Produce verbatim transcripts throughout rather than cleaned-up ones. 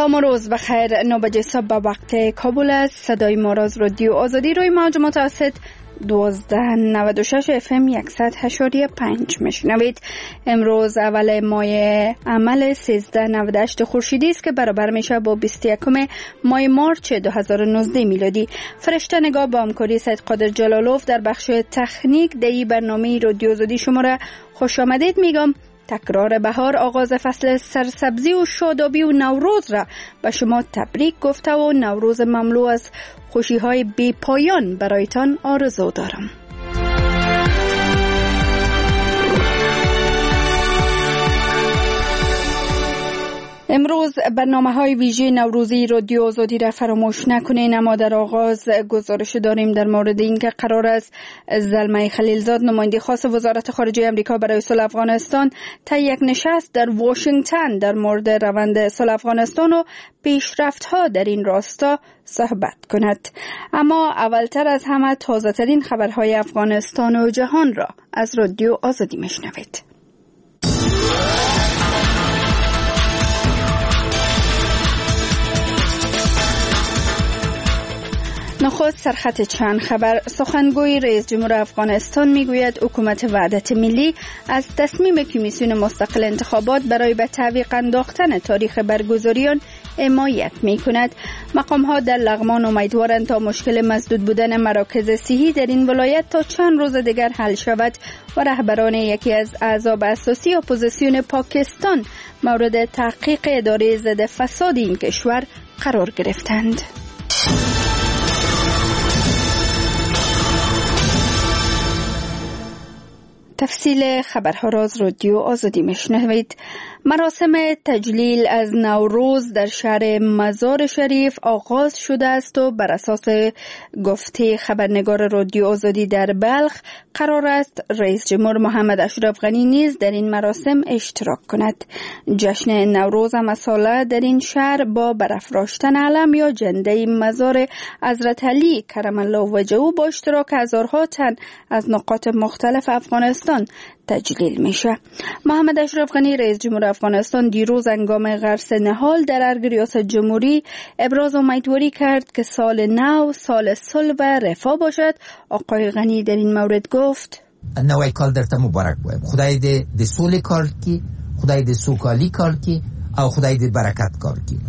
سلام و روز بخیر. نو بجه صبح به وقت کابل است. صدای ما را از رادیو آزادی روی موج متوسط دوازده نود و شش اف ام صد و هشت و پنج میشنوید. امروز اول ماه عمل سیزده نود و هشت خورشیدی است که برابر میشه با بیست و یکم ماه مارچ دو هزار و نوزده میلادی. فرشته نگاه با همکاری سید قادر جلالوف در بخش تکنیک دی برنامه رادیو آزادی شما را خوش آمدید میگم. تکرار بهار، آغاز فصل سرسبزی و شادابی و نوروز را به شما تبریک گفته و نوروز مملو از خوشی‌های بی پایان برایتان آرزو دارم. امروز برنامه‌های ویژه نوروزی رادیو آزادی را فراموش نکنین، اما در آغاز گزارش داریم در مورد اینکه قرار است زلمه خلیلزاد نماینده خاص وزارت خارجه آمریکا برای صلح افغانستان تا یک نشست در واشنگتن در مورد روند صلح افغانستان و پیشرفت‌ها در این راستا صحبت کند. اما اولتر از همه تازه‌ترین خبرهای افغانستان و جهان را از رادیو آزادی میشنوید. نخست سرخط چند خبر. سخنگوی رئیس جمهور افغانستان میگوید حکومت وحدت ملی از تصمیم کمیسیون مستقل انتخابات برای به تعویق انداختن تاریخ برگزاری آن حمایت میکند. مقام ها در لغمان امیدوارند تا مشکل مسدود بودن مراکز صحی در این ولایت تا چند روز دیگر حل شود و رهبران یکی از احزاب اساسی اپوزیسیون پاکستان مورد تحقیق اداره ضد فساد این کشور قرار گرفتند. تفصیل خبرها را از رادیو آزادی میشنوید. مراسم تجلیل از نوروز در شهر مزار شریف آغاز شده است و بر اساس گفته خبرنگار رادیو آزادی در بلخ قرار است رئیس جمهور محمد اشرف غنی نیز در این مراسم اشتراک کند. جشن نوروز مساله در این شهر با برافراشتن علم یا جنده مزار حضرت علی کرم الله وجهه با اشتراک هزارها تن از نقاط مختلف افغانستان تجلیل میشه. محمد اشرف غنی رئیس جمهور افغانستان دیروز هنگام غرس نهال در ارگ ریاست جمهوری ابراز امیدواری کرد که سال نو سال صلح و رفاه باشد. آقای غنی در این مورد گفت: نوی کال درته مبارک باید. خدای دې د سولې کار کی، خدای دې سوکالی کار کی او خدای دې برکت کار کی.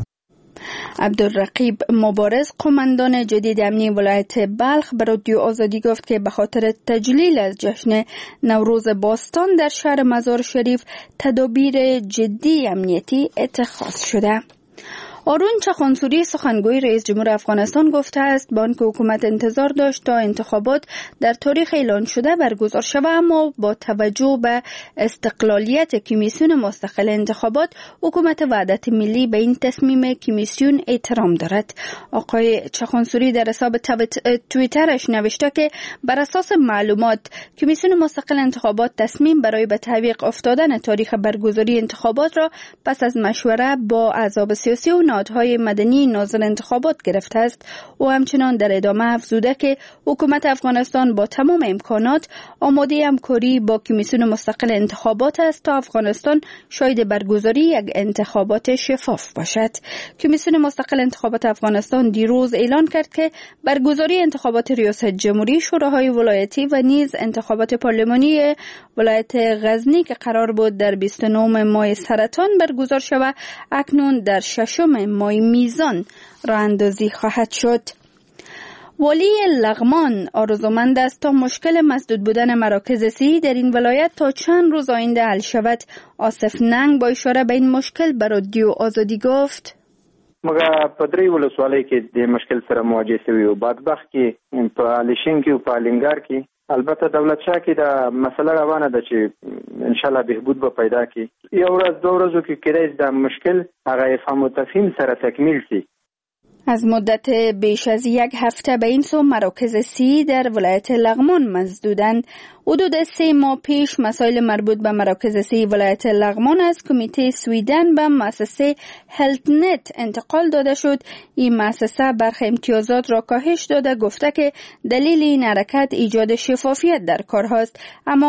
عبدالرقیب مبارز قماندان جدید امنی ولایت بلخ به رادیو آزادی گفت که به خاطر تجلیل از جشن نوروز باستان در شهر مزار شریف تدابیر جدی امنیتی اتخاذ شده. آرون چخانسوری سخنگوی رئیس جمهور افغانستان گفته است بانک حکومت انتظار داشت تا انتخابات در تاریخ اعلان شده برگزار شود، اما با توجه به استقلالیت کمیسیون مستقل انتخابات حکومت وحدت ملی به این تصمیم کمیسیون احترام دارد. آقای چخانسوری در حساب توییترش نوشته که بر اساس معلومات کمیسیون مستقل انتخابات تصمیم برای به تعویق افتادن تاریخ برگزاری انتخابات را پس از مشوره با احزاب سیاسی و نهادهای مدنی ناظر انتخابات گرفته است. او همچنان در ادامه افزوده که حکومت افغانستان با تمام امکانات آماده همکاری با کمیسیون مستقل انتخابات است تا افغانستان شاهد برگزاری یک انتخابات شفاف باشد. کمیسیون مستقل انتخابات افغانستان دیروز اعلان کرد که برگزاری انتخابات ریاست جمهوری، شوراهای ولایتی و نیز انتخابات پارلمانی ولایت غزنی که قرار بود در بیست و نه ماه سرطان برگزار شود اکنون در ششم ماه میزان راه اندازی خواهد شد. والی لغمان آرزومند است تا مشکل مسدود بودن مراکز صحی در این ولایت تا چند روز آینده حل شود. آصف ننگ با اشاره به این مشکل به رادیو آزادی گفت: مګه په درې ولسوالۍ کې د مشکل سره مواجه شوي او بدبخت کې په الیشین کې او په الینګار کې البته دولت شاه کې دا مسله روانه ده چې ان شاء الله بهبود به پیدا کړي. یو ورځ دوه ورځو کې کېدای دا مشکل هغه افهام و تفهیم سره تکمیل شي. از مدت بیش از یک هفته به این سو مراکز صحی در ولایت لغمان مسدودند. حدود سه ماه پیش مسائل مربوط به مراکز صحی ولایت لغمان از کمیته سویدن به مؤسسه هلت نت انتقال داده شد. این مؤسسه برخی امتیازات را کاهش داده گفته که دلیل این حرکت ایجاد شفافیت در کارهاست، اما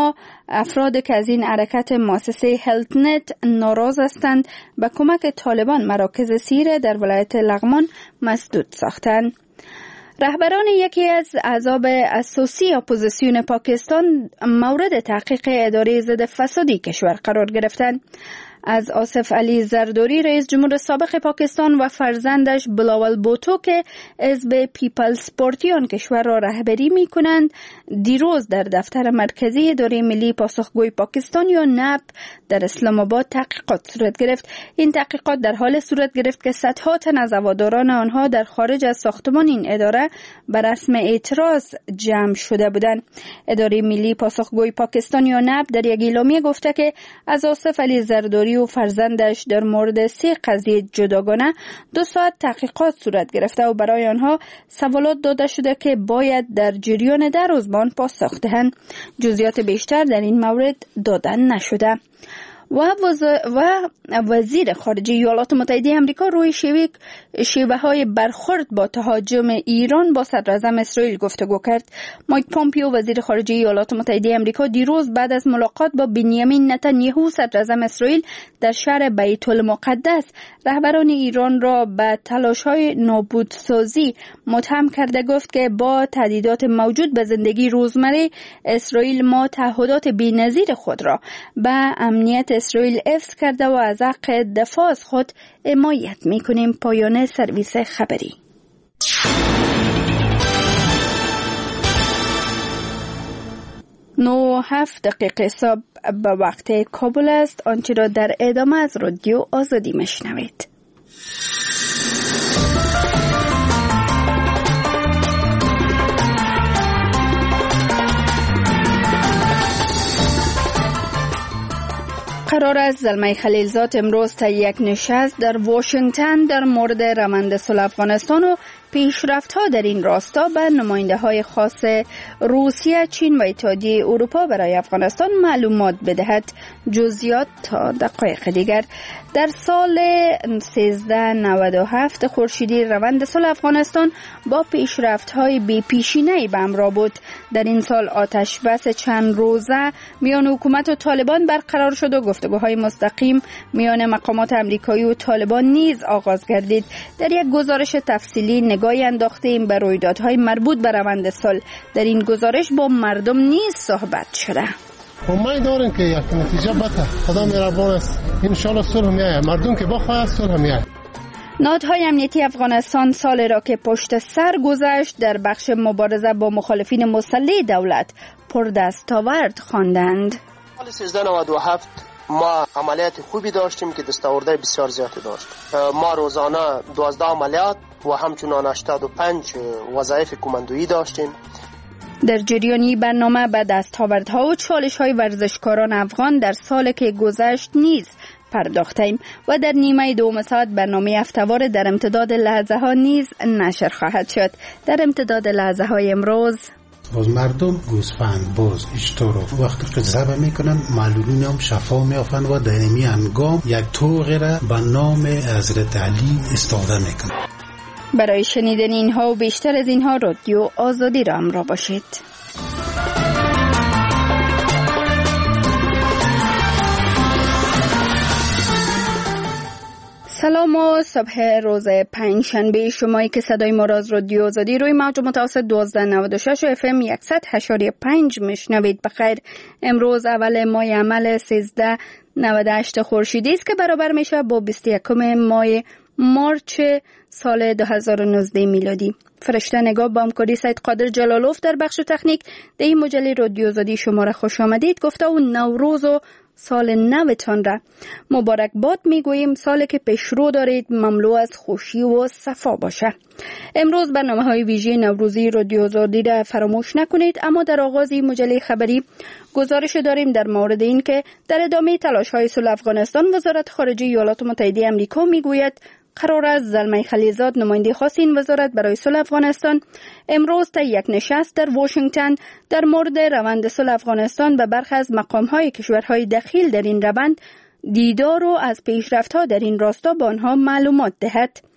افراد که از این حرکت مؤسسه هلت نت ناراض هستند به کمک طالبان مراکز سیره در ولایت لغمان مسدود ساختند. رهبران یکی از احزاب اساسی اپوزیسیون پاکستان مورد تحقیق اداره ضد فسادی کشور قرار گرفتند. از آصف علی زرداری رئیس جمهور سابق پاکستان و فرزندش بلاول بوتو که حزب پیپلز پارتی آن کشور را رهبری می کنند دیروز در دفتر مرکزی اداره ملی پاسخگوی پاکستان یا نپ در اسلام آباد تحقیقات صورت گرفت. این تحقیقات در حال صورت گرفت که صدها تن از هواداران آنها در خارج از ساختمان این اداره بر رسم اعتراض جمع شده بودند. اداره ملی پاسخگوی پاکستان یا نپ در یک اعلامیه گفته که از آصف علی زرداری و فرزندش در مورد سه قضیه جداگانه دو ساعت تحقیقات صورت گرفته و برای آنها سوالات داده شده که باید در جریان ده روز به آن پاسخ دهند. جزئیات بیشتر در این مورد داده نشده. و, وز... و وزیر خارجه ایالات متحده آمریکا روی شیوه شیوه های برخورد با تهاجم ایران با صدراعظم اسرائیل گفتگو کرد. مایک پامپیو وزیر خارجه ایالات متحده آمریکا دیروز بعد از ملاقات با بنیامین نتانیاهو صدراعظم اسرائیل در شهر بیت المقدس رهبران ایران را به تلاش‌های نابودسازی متهم کرده گفت که با تهدیدات موجود به زندگی روزمره اسرائیل ما تعهدات بی‌نظیر خود را به امنیت اسرائیل حفظ کرده و از حق دفاع از خود حمایت می‌کنیم. پایان سرویس خبری. نو هفت دقیقه صبح به وقت کابل است. آنچه را در ادامه از رادیو آزادی میشنوید. قرار است زلمه خلیلزاد امروز تا یک نشست در واشنگتن در مورد روند صلح افغانستان و پیشرفت‌ها در این راستا به نماینده‌های خاص روسیه، چین و اتحادیه اروپا برای افغانستان معلومات بدهد. جزئیات تا دقایق دیگر. در سال سیزده نود و هفت خورشیدی روند صلح افغانستان با پیشرفت‌های بی‌پیشینه‌ای به همراه بود. در این سال آتش بس چند روزه میان حکومت و طالبان برقرار شد و گفتگوهای مستقیم میان مقامات آمریکایی و طالبان نیز آغاز گردید. در یک گزارش تفصیلی نگاهی انداختیم به رویدادهای مربوط به روند صلح. در این گزارش با مردم نیز صحبت شده. امید داریم که یک نتیجه بده. خدا مهربان است. ان شاء الله صلح میآید. مردم که بخواهد صلح میآید. نهادهای امنیتی افغانستان سال را که پشت سر گذشت در بخش مبارزه با مخالفین مسلح دولت پردستاورد خواندند. سال سیزده نود و هفت ما عملیات خوبی داشتیم که دستاوردهای بسیار زیادی داشت. ما روزانه دوازده عملیات و همچنان هشتاد و پنج وظایف کماندویی داشتیم. در جریانی برنامه به دستاوردها و چالش‌های ورزشکاران افغان در سال که گذشت نیز پرداختیم و در نیمه دوم ساعت برنامه هفته‌وار در امتداد لحظه ها نیز نشر خواهد شد. در امتداد لحظه های امروز باز مردم گوسفند باز اشتر رو وقتی که ذبح میکنن معلولین هم شفا میافند و در این هنگام یک طوق را به نام حضرت علی استفاده میکنن. برای شنیدن اینها و بیشتر از اینها رادیو آزادی را همراه باشید. سلام و صبح روز پنجشنبه شمایی که صدای ما را از رادیو آزادی روی موج متوسط دوازده نود و شش اف ام صد و هشت و پنج میشنوید. بخیر. امروز اول ماه عمل سیزده نود و هشت خورشیدی است که برابر میشه با بیست و یکم ماه مارچ سال دو هزار و نوزده میلادی. فرشته نگاه با همکاری سید قادر جلالوف در بخش تکنیک در این مجله رادیو آزادی شما را خوش آمدید گفته و نوروز و سال نوتان را مبارک باد میگوییم. سالی که پیشرو دارید مملو از خوشی و صفا باشه. امروز برنامه های ویژه نوروزی رادیو آزادی را فراموش نکنید. اما در آغاز این مجله خبری گزارش داریم در مورد این که در ادامه تلاش های صلح افغانستان وزارت خارجه ایالات متحده آمریکا میگوید قرار است زلمه خلیلزاد نماینده خاص این وزارت برای صلح افغانستان امروز تا یک نشست در واشنگتن در مورد روند صلح افغانستان به برخی از مقام‌های کشورهای دخیل در این روند دیدار و از پیشرفت‌ها در این راستا به آنها معلومات دهد.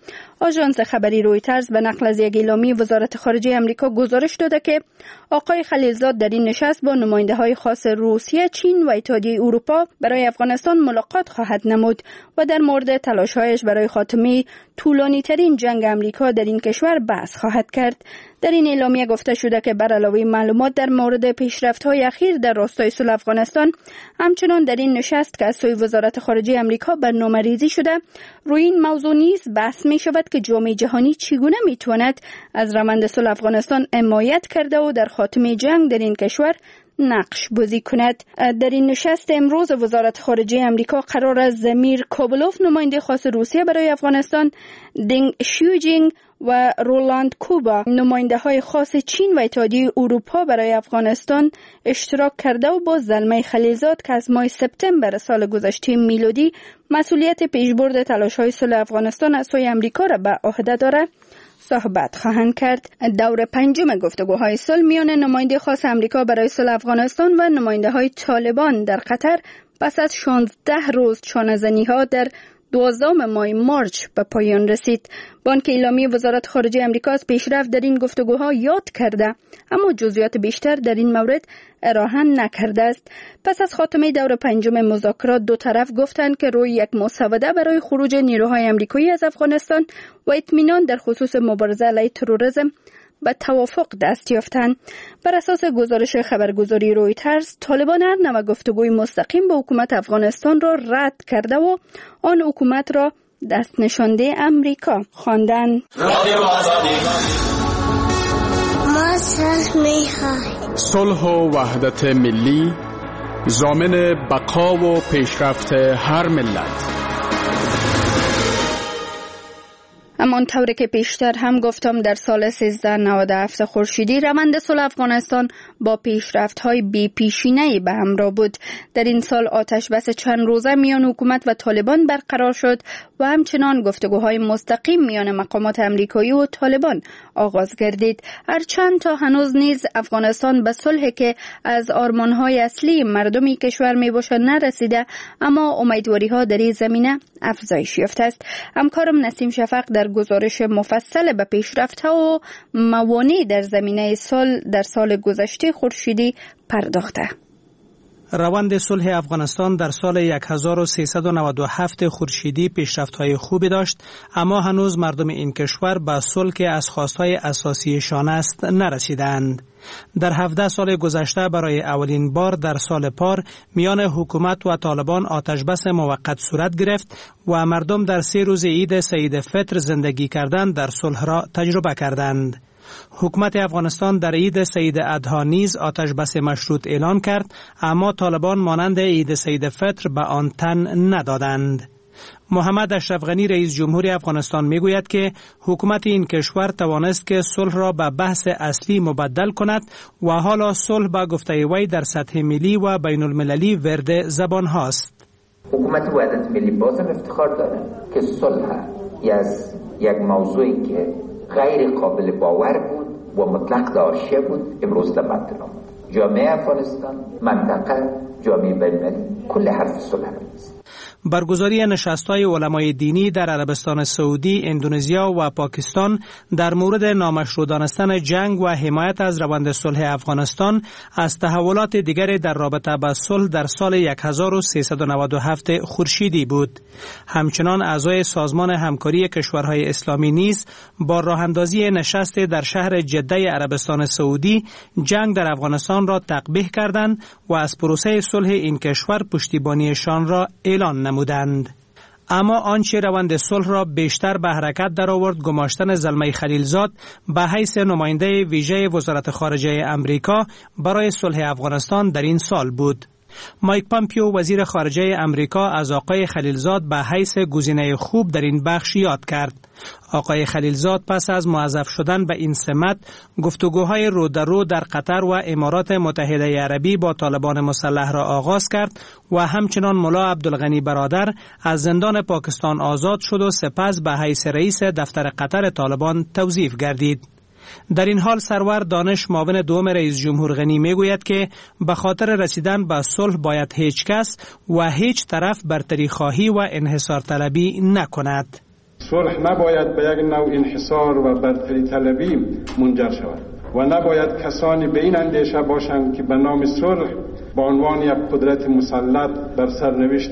آژانس خبری رویترز به نقل از یک اعلامیه وزارت خارجه آمریکا گزارش داده که آقای خلیلزاد در این نشست با نماینده‌های خاص روسیه، چین و اتحادیه اروپا برای افغانستان ملاقات خواهد نمود و در مورد تلاش‌هایش برای خاتمه طولانی‌ترین جنگ آمریکا در این کشور بحث خواهد کرد. در این اعلامیه گفته شده که بر علاوه معلومات در مورد پیشرفت‌های اخیر در راستای صلح افغانستان، همچنان در این نشست که از سوی وزارت خارجه آمریکا برنامه‌ریزی شده، روی این موضوع نیز بحث می‌شود که جامعه جهانی چگونه می‌تواند از روند صلح افغانستان حمایت کرده و در خاتمه جنگ در این کشور نقش بازی کند. در این نشست امروز وزارت خارجه آمریکا قرار است زمیر کوبلوف، نماینده خاص روسیه برای افغانستان، دینگ شیوجینگ و رولاند کوبا، نماینده های خاص چین و اتحادیه اروپا برای افغانستان اشتراک کرده و با زلمه خلیلزاد که از ماه سپتامبر سال گذشته میلادی مسئولیت پیشبرد تلاش های صلح افغانستان از سوی آمریکا را به عهده دارد صحبت خواهند کرد. دور پنجم گفتگوهای صلح میان نماینده خاص آمریکا برای صلح افغانستان و نماینده های طالبان در قطر پس از شانزده روز چانه‌زنی ها در دوازدهم ماه مارچ به پایان رسید. بانک اعلامی وزارت خارجه آمریکا از پیشرفت در این گفتگوها یاد کرده، اما جزئیات بیشتر در این مورد ارائه نکرده است. پس از خاتمه دور پنجم مذاکرات، دو طرف گفتند که روی یک مسوده برای خروج نیروهای آمریکایی از افغانستان و اطمینان در خصوص مبارزه علیه تروریسم به توافق دست یافتند. بر اساس گزارش خبرگزاری رویترز، طالبان هر نوع گفتگوی مستقیم با حکومت افغانستان را رد کرده و آن حکومت را دست نشانده امریکا خواندند. ما صلح می‌خواهیم. صلح و وحدت ملی ضامن بقا و پیشرفت هر ملت. همانطور که پیشتر هم گفتم، در سال سیزده نود و هفت خورشیدی روند صلح افغانستان با پیشرفت‌های بی‌پیشینه‌ای به همراه بود. در این سال آتش بس چند روزه میان حکومت و طالبان برقرار شد و همچنان گفتگوهای مستقیم میان مقامات آمریکایی و طالبان آغاز گردید. هرچند تا هنوز نیز افغانستان به صلحی که از آرمان‌های اصلی مردمی کشور میباشد نرسیده، اما امیدواری‌ها در این زمینه افزایش یافته است. همکارم نسیم شفق در گزارش مفصل به پیشرفت‌ها و موانع در زمینه صلح در سال گذشته خورشیدی پرداخته. روند صلح افغانستان در سال هزار و سیصد و نود و هفت خورشیدی پیشرفت‌های خوبی داشت، اما هنوز مردم این کشور به صلح که از خواستهای اساسیشان است نرسیدند. در هفده سال گذشته برای اولین بار در سال پار میان حکومت و طالبان آتشبس موقت صورت گرفت و مردم در سه روز عید سعید فطر زندگی کردن در صلح را تجربه کردند. حکومت افغانستان در عید سعید اضحی نیز آتشبس مشروط اعلان کرد، اما طالبان مانند عید سعید فطر به آن تن ندادند. محمد اشرف غنی رئیس جمهور افغانستان میگوید که حکومت این کشور توانست که صلح را به بحث اصلی مبدل کند و حالا صلح به گفته وی در سطح ملی و بین المللی ورد زبان هاست. حکومت وحدت ملی بازم افتخار داره که صلح از یک موضوعی که غیر قابل باور بود و مطلق داشته بود امروز در مطلب جامعه افغانستان، منطقه، جامعه بین‌المللی کل حرف صلح است. برگزاری نشست‌های علمای دینی در عربستان سعودی، اندونزیا و پاکستان در مورد نامشروع دانستن جنگ و حمایت از روند صلح افغانستان از تحولات دیگر در رابطه با صلح در سال هزار و سیصد و نود و هفت خورشیدی بود. همچنان اعضای سازمان همکاری کشورهای اسلامی نیز با راهاندازی نشست در شهر جده عربستان سعودی جنگ در افغانستان را تقبیح کردند و از پروسه صلح این کشور پشتیبانیشان را اعلان نمودند. اما آنچه روند صلح را بیشتر به حرکت درآورد گماشتن زلمه خلیلزاد به حیث نماینده ویژه وزارت خارجه امریکا برای صلح افغانستان در این سال بود. مایک پامپیو وزیر خارجه امریکا از آقای خلیلزاد به حیث گزینه خوب در این بخش یاد کرد. آقای خلیلزاد پس از موظف شدن به این سمت گفتگوهای رو در رو در قطر و امارات متحده عربی با طالبان مسلح را آغاز کرد و همچنان ملا عبدالغنی برادر از زندان پاکستان آزاد شد و سپس به حیث رئیس دفتر قطر طالبان توظیف گردید. در این حال سرور دانش معاون دوم رئیس جمهور غنی میگوید که به خاطر رسیدن به صلح باید هیچ کس و هیچ طرف برتری خواهی و انحصار طلبی نکند. صلح نباید به یک نوع انحصار و برتری طلبی منجر شود و نباید کسانی به این اندیشه باشند که به نام صلح به عنوان یک قدرت مسلط بر سرنوشت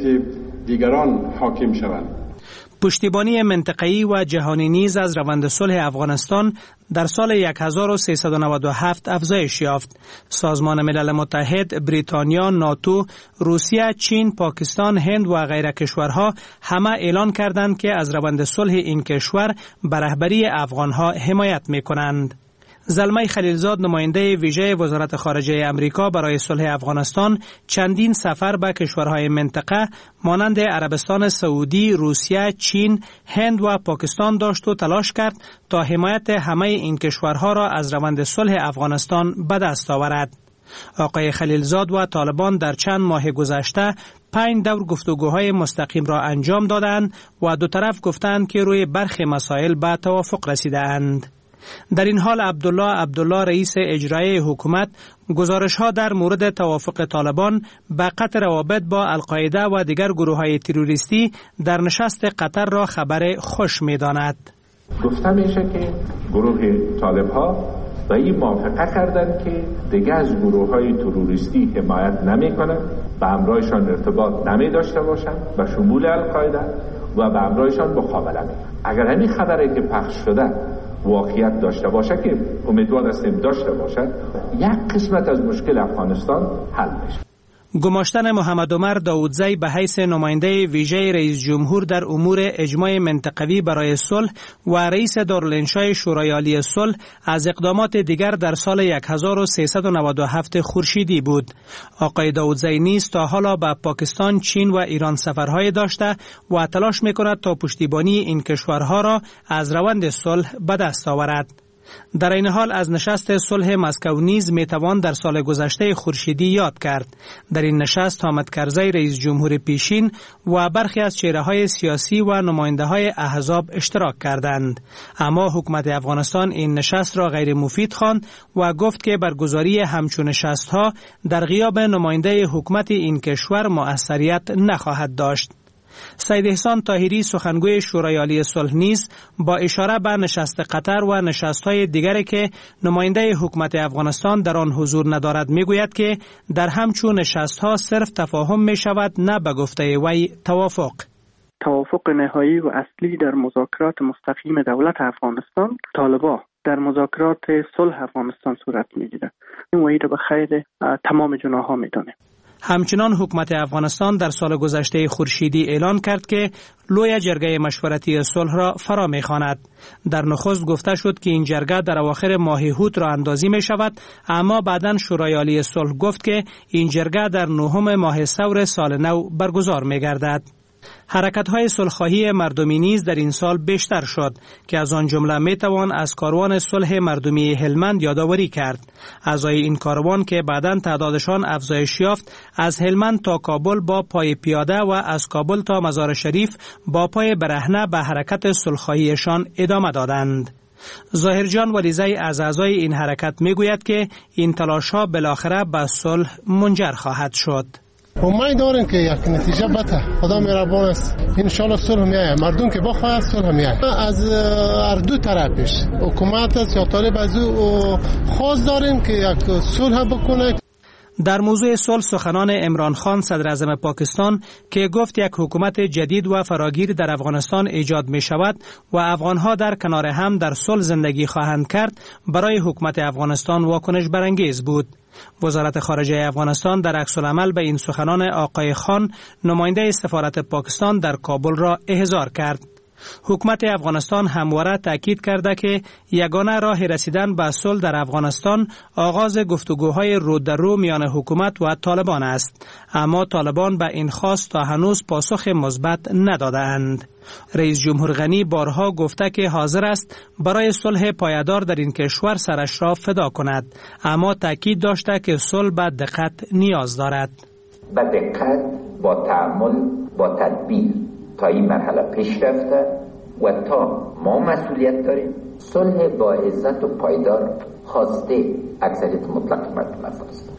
دیگران حاکم شوند. پشتیبانی منطقه‌ای و جهانی نیز از روند صلح افغانستان در سال هزار و سیصد و نود و هفت افزایش یافت. سازمان ملل متحد، بریتانیا، ناتو، روسیه، چین، پاکستان، هند و غیره کشورها همه اعلان کردند که از روند صلح این کشور به رهبری افغانها حمایت می‌کنند. زلمه خلیلزاد، نماینده ویژه وزارت خارجه امریکا برای صلح افغانستان، چندین سفر به کشورهای منطقه مانند عربستان سعودی، روسیه، چین، هند و پاکستان داشت و تلاش کرد تا حمایت همه این کشورها را از روند صلح افغانستان به دست آورد. آقای خلیلزاد و طالبان در چند ماه گذشته پنج دور گفتگوهای مستقیم را انجام دادند و دو طرف گفتند که روی برخی مسائل به توافق رسیدند. در این حال عبدالله عبدالله رئیس اجرایی حکومت گزارش‌ها در مورد توافق طالبان به قطع روابط با القاعده و دیگر گروه‌های تروریستی در نشست قطر را خبر خوش می‌داند. گفته میشه که گروه طالب‌ها به این موافقه کردند که دیگر از گروه‌های تروریستی حمایت نمی‌کنند، با همراهشان ارتباط نمی‌داشته باشند، به شمول القاعده و به همراهشان مقابله می‌کنند. اگر همین خبری که پخش شده واقعیت داشته باشه که امیدوار هستیم داشته باشد، یک قسمت از مشکل افغانستان حل میشه. گماشتن محمد عمر داودزی به حیث نماینده ویژه رئیس جمهور در امور اجماع منطقوی برای صلح و رئیس دارالانشای شورای عالی صلح از اقدامات دیگر در سال هزار و سیصد و نود و هفت خورشیدی بود. آقای داودزی نیز تا حالا به پاکستان، چین و ایران سفرهای داشته و تلاش میکند تا پشتیبانی این کشورها را از روند صلح به دست آورد. در این حال از نشست صلح مسکو نیز میتوان در سال گذشته خورشیدی یاد کرد. در این نشست حامد کرزی رئیس جمهور پیشین و برخی از چهره‌های سیاسی و نماینده‌های احزاب اشتراک کردند، اما حکومت افغانستان این نشست را غیر مفید خواند و گفت که برگزاری همچون نشست‌ها در غیاب نماینده حکومت این کشور مؤثریت نخواهد داشت. سید احسان طاهری سخنگوی شورای عالی صلح نیز با اشاره به نشست قطر و نشست‌های دیگری که نماینده حکومت افغانستان در آن حضور ندارد میگوید که در همچون نشست‌ها صرف تفاهم می‌شود، نه به گفته وی توافق. توافق نهایی و اصلی در مذاکرات مستقیم دولت افغانستان طالبان در مذاکرات صلح افغانستان صورت می‌گیرد. این وعید به خیر تمام جناح‌ها می‌دانه. همچنان حکومت افغانستان در سال گذشته خورشیدی اعلان کرد که لوی جرگه مشورتی صلح را فرا می‌خواند. در نخست گفته شد که این جرگه در اواخر ماه هوت را اندازی می شود، اما بعداً شورای عالی صلح گفت که این جرگه در نهم ماه ثور سال نو برگزار می گردد. حرکت‌های صلح‌خواهی مردمی نیز در این سال بیشتر شد که از آن جمله می‌توان از کاروان صلح مردمی هلمند یادآوری کرد. اعضای این کاروان که بعداً تعدادشان افزایش یافت، از هلمند تا کابل با پای پیاده و از کابل تا مزار شریف با پای برهنه به حرکت صلح‌خواهیشان ادامه دادند. ظاهرجان ولیزی از اعضای این حرکت می‌گوید که این تلاش‌ها بالاخره به صلح منجر خواهد شد. امید داریم که یک نتیجه بده. خدا مهربان است. ان شاء الله صلح میاد. مردم که بخواد صلح میاد. از هر دو طرفش حکومت است یا طالب از او خواست داریم که یک صلح بکنه. در موضوع صلح سخنان عمران خان صدر اعظم پاکستان که گفت یک حکومت جدید و فراگیر در افغانستان ایجاد می شود و افغانها در کنار هم در صلح زندگی خواهند کرد، برای حکومت افغانستان واکنش برانگیز بود. وزارت خارجه افغانستان در عکس‌العمل به این سخنان آقای خان نماینده سفارت پاکستان در کابل را احضار کرد. حکومت افغانستان همواره تاکید کرده که یگانه راه رسیدن به صلح در افغانستان آغاز گفتگوهای رو در رو میان حکومت و طالبان است، اما طالبان به این خواست تا هنوز پاسخ مثبت ندادند. رئیس جمهور غنی بارها گفته که حاضر است برای صلح پایدار در این کشور سرش را فدا کند، اما تاکید داشته که صلح به دقت نیاز دارد. با دقت، با تأمل، با تدبیر تا این مرحله پیش رفته و تا ما مسئولیت داریم صلح با عزت و پایدار خواسته اکثریت مطلق مردم افغانستان.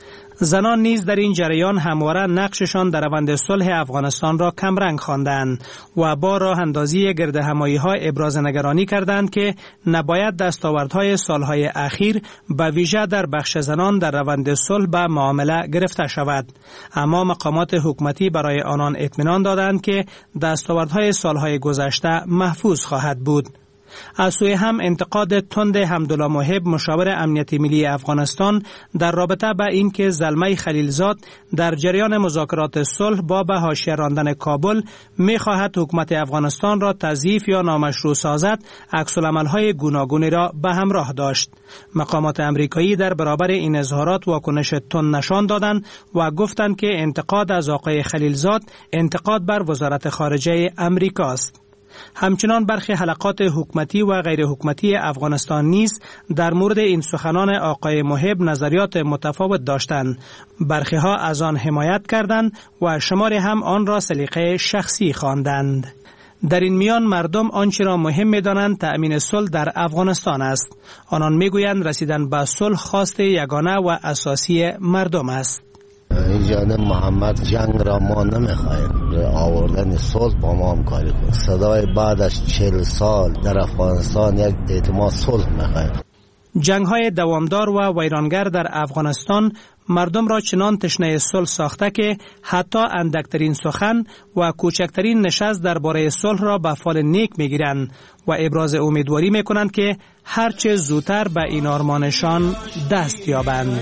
زنان نیز در این جریان همواره نقششان در روند صلح افغانستان را کمرنگ خواندند و با راه اندازی گردهمایی‌ها ابراز نگرانی کردند که نباید دستاوردهای سالهای اخیر به ویژه در بخش زنان در روند صلح به معامله گرفته شود. اما مقامات حکومتی برای آنان اطمینان دادند که دستاوردهای سالهای گذشته محفوظ خواهد بود. از سوی هم انتقاد تند حمدالله محب مشاور امنیت ملی افغانستان در رابطه با اینکه زلمه خلیلزاد در جریان مذاکرات صلح با به حاشیه راندن کابل می‌خواهد حکومت افغانستان را تضعیف یا نامشروع سازد، عکس‌العمل‌های گوناگونی را به همراه داشت. مقامات امریکایی در برابر این اظهارات واکنش تند نشان دادند و گفتند که انتقاد از آقای خلیلزاد انتقاد بر وزارت خارجه امریکا است. همچنان برخی حلقات حکومتی و غیر حکومتی افغانستان نیز در مورد این سخنان آقای محب نظریات متفاوت داشتند. برخی ها از آن حمایت کردند و شماری هم آن را سلیقه شخصی خواندند. در این میان مردم آنچه را مهم می‌دانند تأمین صلح در افغانستان است. آنان می‌گویند رسیدن به صلح خواست یگانه و اساسی مردم است. جان محمد جنگ را ما نمیخواهیم، آوردن صلح با ما همکاری کن. صدای بعد از چهل سال در افغانستان یک اعتماد صلح میخواهیم. جنگ‌های دوامدار و ویرانگر در افغانستان مردم را چنان تشنه صلح ساخته که حتی اندکترین سخن و کوچکترین نشست درباره صلح را به فال نیک میگیرند و ابراز امیدواری میکنند که هرچه زودتر به این آرمانشان دست یابند.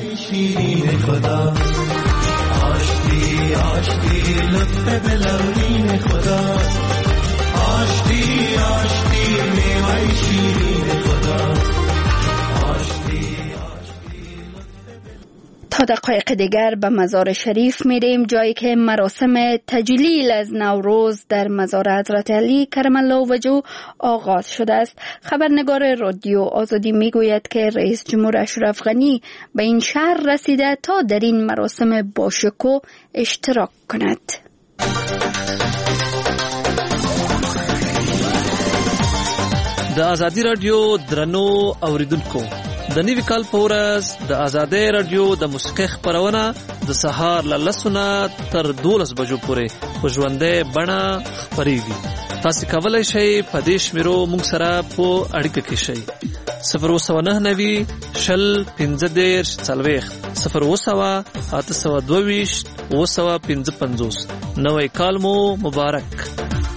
آشتی آشتی لطف بلورین خدا، آشتی آشتی میوه شیرین خدا. تا دقایق دیگر به مزار شریف میریم، جایی که مراسم تجلیل از نوروز در مزار حضرت علی کرم الله وجهه آغاز شده است. خبرنگار رادیو آزادی میگوید که رئیس جمهور اشرف غنی به این شهر رسیده تا در این مراسم باشکوه اشتراک کند. د آزادی رادیو درنو اوریدونکو، د نوي کال په ورځ د آزادۍ رادیو د موسیقۍ خپرونه د سهار له لسو تر دولس بجو پورې په ژوندۍ بڼه خپریږي. تاسو کولی شئ په دې شمیرو موږ سره په اړیکه کې شئ. صفر اوه سوه نهه نوي شل پنځه دېرش څلوېښت، صفر اوه سوه اته سوه دوه ویشت اوه سوه پنځه پنځوس. نوی کال مو مبارک.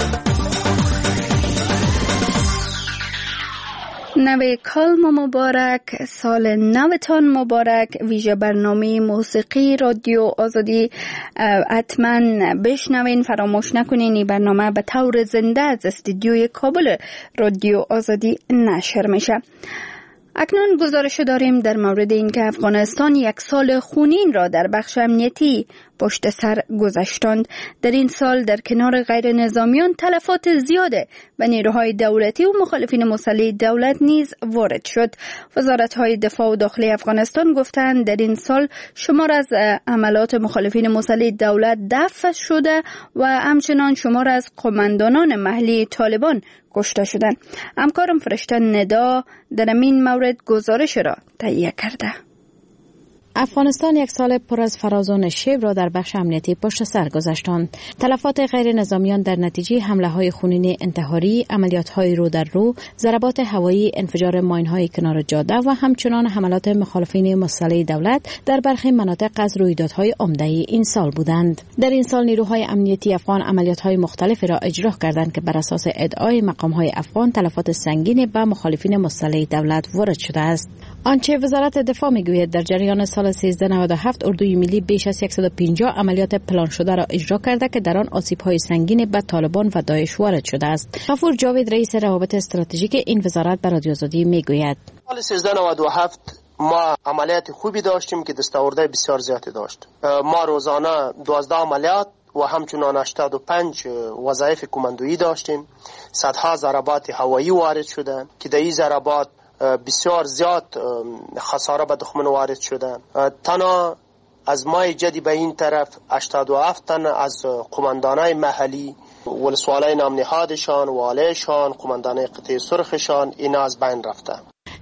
نوی کال مبارک، سال نوتان مبارک. ویژه برنامه موسیقی رادیو آزادی حتما بشنوین، فراموش نکنین. این برنامه به طور زنده از استودیوی کابل رادیو آزادی نشر میشه. اکنون گزارش داریم در مورد اینکه افغانستان یک سال خونین را در بخش امنیتی پشت سر گذاشتند. در این سال در کنار غیر نظامیان تلفات زیاده و نیروهای دولتی و مخالفین مسلح دولت نیز وارد شد. وزارت‌های دفاع و داخلی افغانستان گفتند در این سال شمار از عملات مخالفین مسلح دولت دفع شده و همچنان شمار از قماندانان محلی طالبان کشته شدند. همکارم فرشته ندا در این مورد گزارش را تهیه کرده. افغانستان یک سال پر از فراز و نشیب را در بخش امنیتی پشت سر گذاشتند. تلفات غیر نظامیان در نتیجه حمله های خونین انتحاری، عملیات های رو در رو، ضربات هوایی، انفجار ماین های کنار جاده و همچنان حملات مخالفین مسلح دولت در برخی مناطق از رویدادهای عمده این سال بودند. در این سال نیروهای امنیتی افغان عملیات های مختلفی را اجرا کردند که بر اساس ادعای مقام های افغان تلفات سنگین به مخالفین مسلح دولت وارد شده است. آنچه وزارت دفاع میگوید در جریان سال سیزده نود و هفت اردوی ملی بیش از صد و پنجاه عملیات پلان شده را اجرا کرده که در آن آسیب‌های سنگین به طالبان و داعش وارد شده است. غفور جاوید رئیس روابط استراتژیک این وزارت به رادیو آزادی میگوید سال سیزده نود و هفت ما عملیات خوبی داشتیم که دستاورده بسیار زیادی داشت. ما روزانه دوازده عملیات و همچنان هشتاد و پنج وظایف کماندویی داشتیم. صدها ضربات هوایی وارد شدند که در این ضربات بسیار زیاد خساره به دشمن وارد شدن. تنها از ماه جدی به این طرف هشتاد و هفت تن از قماندانای محلی، ولسوالای نام نهادشان، والیشان، قماندانای قطعه سرخشان اینا از بین رفتن.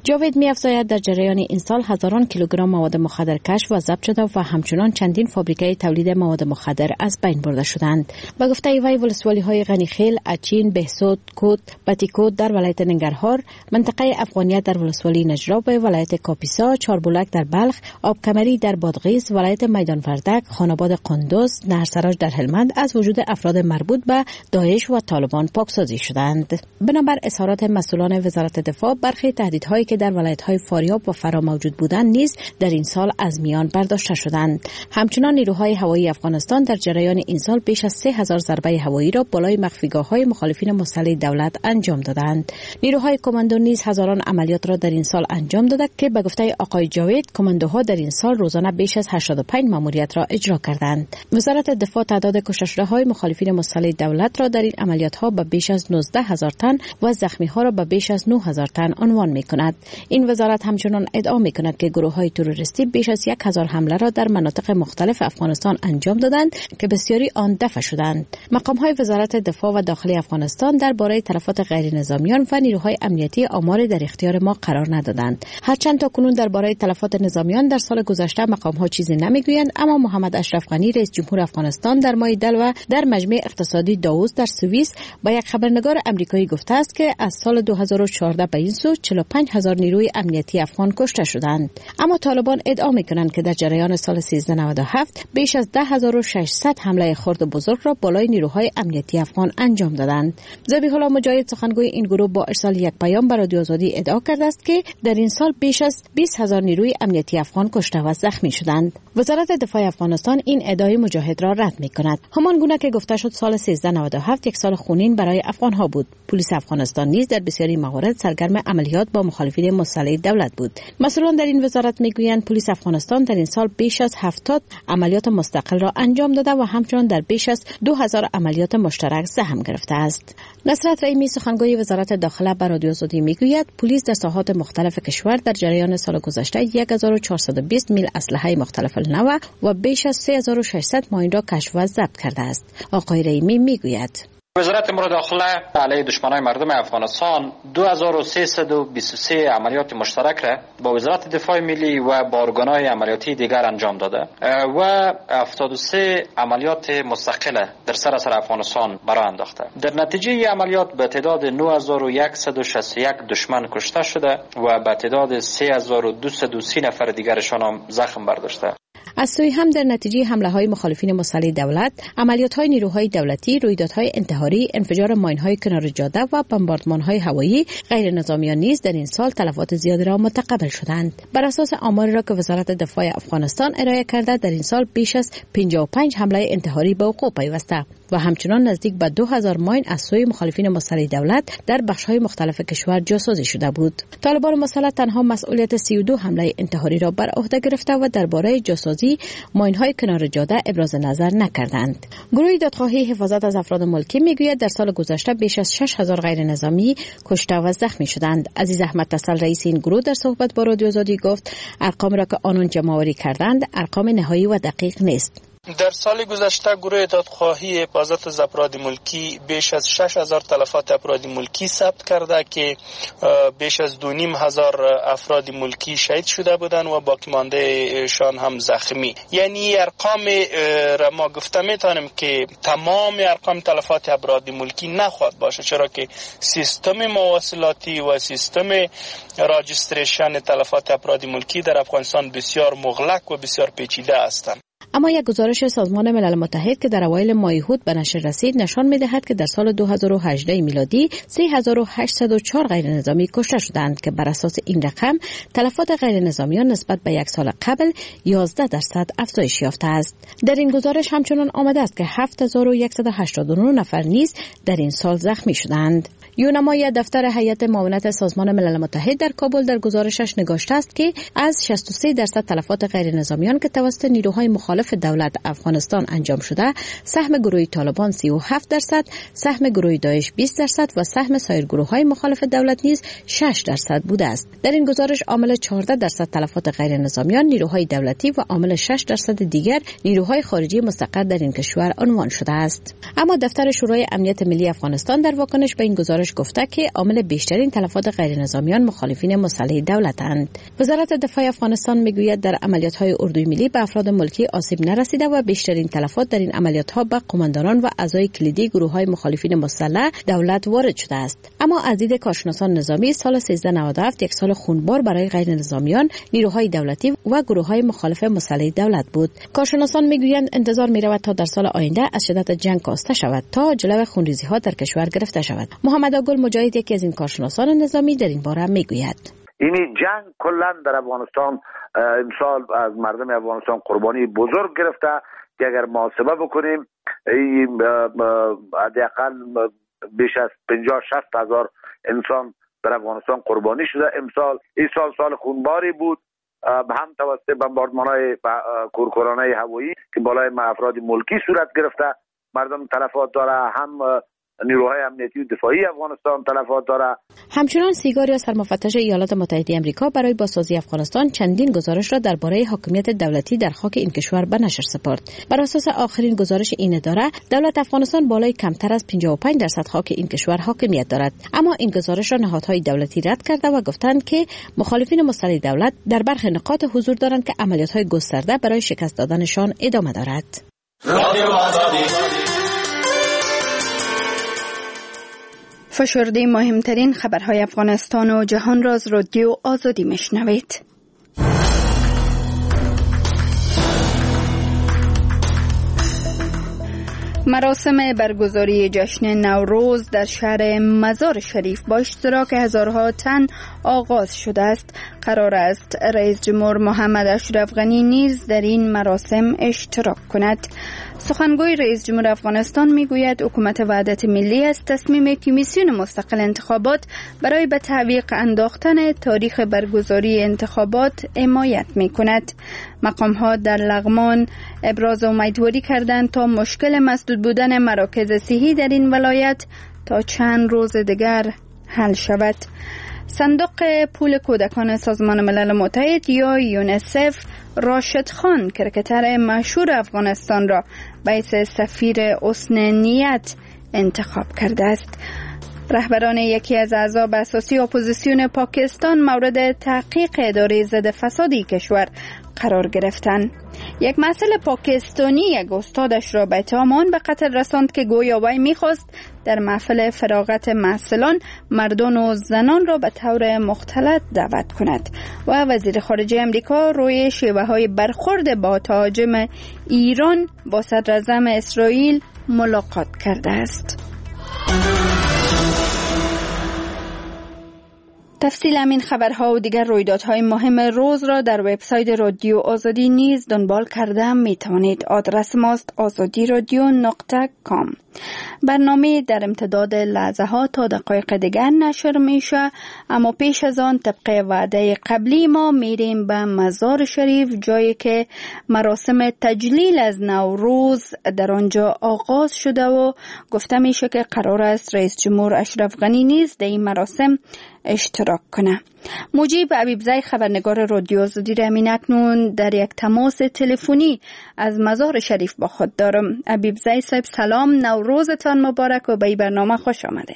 جاوید می‌افزاید در جریان این سال هزاران کیلوگرم مواد مخدر کشف و ضبط شده و همچنان چندین فابریکه تولید مواد مخدر از بین برده شدند. به گفته وی ولسوالی‌های غنیخیل، اچین، بهسود، کوت، بتیکوت در ولایت ننگرهار، منطقه افغانیت در ولسوالی نجراب، ولایت کاپیسا، چاربولک در بلخ، آبکمری در بادغیس، ولایت میدان وردک، خاناباد قندوز، نهرسراج در هلمند از وجود افراد مربوط به داعش و طالبان پاکسازی شدند. بنابر اظهارات مسئولان وزارت دفاع، برخی تهدیدهایی که در ولایت‌های فاریاب و فرا موجود بودند نیز در این سال از میان برداشته شدند. همچنان نیروهای هوایی افغانستان در جریان این سال بیش از سه هزار ضربه هوایی را بالای مخفیگاه‌های مخالفین مسلح دولت انجام دادند. نیروهای کماندو نیز هزاران عملیات را در این سال انجام داده که به گفته آقای جاوید کماندوها در این سال روزانه بیش از هشتاد و پنج ماموریت را اجرا کردند. وزارت دفاع تعداد کشته شده‌های مخالفین مسلح دولت را در این عملیات‌ها به بیش از نوزده هزار تن و زخمی‌ها را به بیش از نه هزار تن عنوان می‌کند. این وزارت همچنان ادعا می‌کند که گروه‌های تروریستی بیش از یک هزار حمله را در مناطق مختلف افغانستان انجام دادند که بسیاری آن دفع شدند. مقام‌های وزارت دفاع و داخلی افغانستان درباره تلفات غیر نظامیان و نیروهای امنیتی آماری در اختیار ما قرار ندادند. هرچند تاکنون درباره تلفات نظامیان در سال گذشته مقام‌ها چیزی نمی‌گویند، اما محمد اشرف غنی رئیس جمهور افغانستان در ماه دلو در مجمع اقتصادی داووس در سوئیس با یک خبرنگار آمریکایی گفته است که از سال دو هزار و چهارده به این سو چهل و پنج هزار نیروی امنیتی افغان کشته شدند. اما طالبان ادعا می‌کنند که در جریان سال سیزده نود و هفت بیش از ده هزار و ششصد حمله خرد و بزرگ را بالای نیروهای امنیتی افغان انجام دادند. ذبیح الله مجاهد سخنگوی این گروه با ارسال یک پیام به رادیو آزادی ادعا کرده است که در این سال بیش از بیست هزار نیروی امنیتی افغان کشته و زخمی شدند. وزارت دفاع افغانستان این ادعای مجاهد را رد می‌کند. همان گونه که گفته شد سال سیزده نود و هفت یک سال خونین برای افغان‌ها بود. پلیس افغانستان نیز در بسیاری موارد سرگرم عملیات با مخالفین مسلح دولت بود. مسئولان در این وزارت میگویند پلیس افغانستان در این سال بیش از هفتاد عملیات مستقل را انجام داده و همچنان در بیش از دو هزار عملیات مشترک سهم گرفته است. نصرت رحیمی سخنگوی وزارت داخله به رادیو آزادی میگوید پلیس در ساحات مختلف کشور در جریان سال گذشته یک هزار و چهارصد و بیست میل اسلحه مختلف نو و بیش از سه هزار و ششصد ماین را کشف و ضبط کرده است. آقای رحیمی میگوید وزارت امور داخله علیه دشمنان مردم افغانستان دو هزار و سیصد و بیست و سه عملیات مشترک را با وزارت دفاع ملی و با ارگان‌های عملیاتی دیگر انجام داده و هفتاد و سه عملیات مستقله در سراسر افغانستان برآ انداخته. در نتیجه عملیات به تعداد نه هزار و صد و شصت و یک دشمن کشته شده و به تعداد سه هزار و دویست و سی نفر دیگرشان هم زخم برداشته. از سوی هم در نتیجه حمله‌های مخالفین مسلح دولت، عملیات‌های نیروهای دولتی، رویدادهای انتحاری، انفجار ماین‌های کنار جاده و بمباردمان‌های هوایی، غیر نظامیان نیز در این سال تلفات زیادی را متقبل شدند. بر اساس آماری را که وزارت دفاع افغانستان ارائه کرده، در این سال بیش از پنجاه و پنج حمله انتحاری به وقوع پیوسته و همچنان نزدیک به دو هزار ماین از سوی مخالفین مسلح دولت در بخش‌های مختلف کشور جاسازی شده بود. طالبان مسلح تنها مسئولیت سی و دو حمله انتحاری را بر عهده گرفته و درباره جاسازی ماین‌های کنار جاده ابراز نظر نکردند. گروه دادخواهی حفاظت از افراد ملکی میگوید در سال گذشته بیش از شش هزار غیر نظامی کشته و زخمی شدند. عزیز احمد تسل رئیس این گروه در صحبت با رادیو آزادی گفت ارقام را که آنان جمع‌آوری کردند ارقام نهایی و دقیق نیست. در سال گذشته گروه دادخواهی حفاظت از افراد ملکی بیش از شش هزار تلفات افراد ملکی ثبت کرده که بیش از دو نیم هزار افراد ملکی شهید شده بودند و باقی مانده شان هم زخمی. یعنی ارقام را ما گفته میتونیم که تمام ارقام تلفات افراد ملکی نخواهد باشه، چرا که سیستم مواصلاتی و سیستم راجستریشن تلفات افراد ملکی در افغانستان بسیار مغلق و بسیار پیچیده هستند. اما یک گزارش سازمان ملل متحد که در اوایل ماه هود به نشر رسید نشان می‌دهد که در سال دو هزار و هجده میلادی سه هزار و هشتصد و چهار غیر نظامی کشته شدند که بر اساس این رقم تلفات غیر نظامیان نسبت به یک سال قبل یازده درصد افزایش یافته است. در این گزارش همچنان آمده است که هفت هزار و صد و هشتاد و نه نفر نیز در این سال زخمی شدند. یونمای دفتر هیئت معاونت سازمان ملل متحد در کابل در گزارشش نگاشته است که از شصت و سه درصد تلفات غیر نظامیان که توسط نیروهای مخالف دولت افغانستان انجام شده، سهم گروه طالبان سی و هفت درصد، سهم گروه داعش بیست درصد و سهم سایر گروه‌های مخالف دولت نیز شش درصد بوده است. در این گزارش عامل چهارده درصد تلفات غیر نظامیان نیروهای دولتی و عامل شش درصد دیگر نیروهای خارجی مستقر در این کشور عنوان شده است. اما دفتر شورای امنیت ملی افغانستان در واکنش به این گزارش گزارش گفته که عامل بیشترین تلفات غیر نظامیان مخالفین مسلح دولتند. وزارت دفاع افغانستان میگوید در عملیات‌های اردوی ملی به افراد ملکی آسیب نرسیده و بیشترین تلفات در این عملیات‌ها به قماندانان و اعضای کلیدی گروه‌های مخالفین مسلح دولت وارد شده است. اما از دید کارشناسان نظامی سال سیزده نود و هفت یک سال خونبار برای غیر نظامیان، نیروهای دولتی و گروه‌های مخالف مسلح دولت بود. کارشناسان میگویند انتظار می‌رود تا در سال آینده از شدت جنگ کاسته شود تا جلو خونریزی‌ها در کشور گرفته شود. محمد آگل مجاهد یکی از این کارشناسان نظامی در این باره میگوید: این جنگ کلا در افغانستان امسال از مردم افغانستان قربانی بزرگ گرفته که اگر محاسبه بکنیم حداقل بیش از پنجاه شصت هزار انسان در افغانستان قربانی شده. امسال این سال سال خونباری بود، هم توسط بمباردمان‌های کورکورانه هوایی که بالای افراد ملکی صورت گرفته مردم تلفات داره، هم نیروهای امنیتی و دفاعی افغانستان تلفات داره. همچنان سیگار یا سرمفتش ایالات متحده آمریکا برای بازسازی افغانستان چندین گزارش را درباره حاکمیت دولتی در خاک این کشور به نشر سپرد. بر اساس آخرین گزارش این اداره، دولت افغانستان بالای کمتر از پنجاه و پنج درصد خاک این کشور حاکمیت دارد. اما این گزارش را نهادهای دولتی رد کرده و گفتند که مخالفین مسلح دولت در برخی نقاط حضور دارند که عملیات‌های گسترده برای شکست دادنشان ادامه دارد. فشرده مهمترین خبرهای افغانستان و جهان را از رادیو آزادی میشنوید. مراسم برگزاری جشن نوروز در شهر مزار شریف با اشتراک هزارها تن آغاز شده است. قرار است رئیس جمهور محمد اشرف غنی نیز در این مراسم اشتراک کند. سخنگوی رئیس جمهور افغانستان میگوید حکومت وحدت ملی از تصمیم کمیسیون مستقل انتخابات برای به تعویق انداختن تاریخ برگزاری انتخابات حمایت میکند. مقام ها در لغمان ابراز امیدواری کردند تا مشکل مسدود بودن مراکز صحی در این ولایت تا چند روز دیگر حل شود. صندوق پول کودکان سازمان ملل متحد یا یونیسف راشد خان کرکتر مشهور افغانستان را به حیث سفیر حسن نیت انتخاب کرده است. رهبران یکی از احزاب اساسی اپوزیسیون پاکستان مورد تحقیق اداره ضد فسادی کشور قرار گرفتند. یک مسئول پاکستانی یک استادش را به اتهام آن به قتل رساند که گویا وی می‌خواست در محفل فراغت محصلان مردان و زنان را به طور مختلط دعوت کند. و وزیر خارجه امریکا روی شیوه‌های برخورد با تهاجم ایران با صدراعظم اسرائیل ملاقات کرده است. تفصیل همین خبرها و دیگر رویدادهای مهم روز را در وبسایت رادیو آزادی نیز دنبال کرده می توانید. آدرس ماست آزادی رادیو نقطه کام. برنامه در امتداد لحظه ها تا دقایق دیگر نشر میشه، اما پیش از آن طبق وعده قبلی ما میریم به مزار شریف، جایی که مراسم تجلیل از نوروز در آنجا آغاز شده و گفته میشه که قرار است رئیس جمهور اشرف غنی نیز در این مراسم اشتراک کنه. مجیب حبیبزی خبرنگار رادیو آزادی را همین اکنون در یک تماس تلفنی از مزار شریف با خود دارم. حبیبزی صاحب سلام، نوروزتان مبارک و به این برنامه خوش آمدین.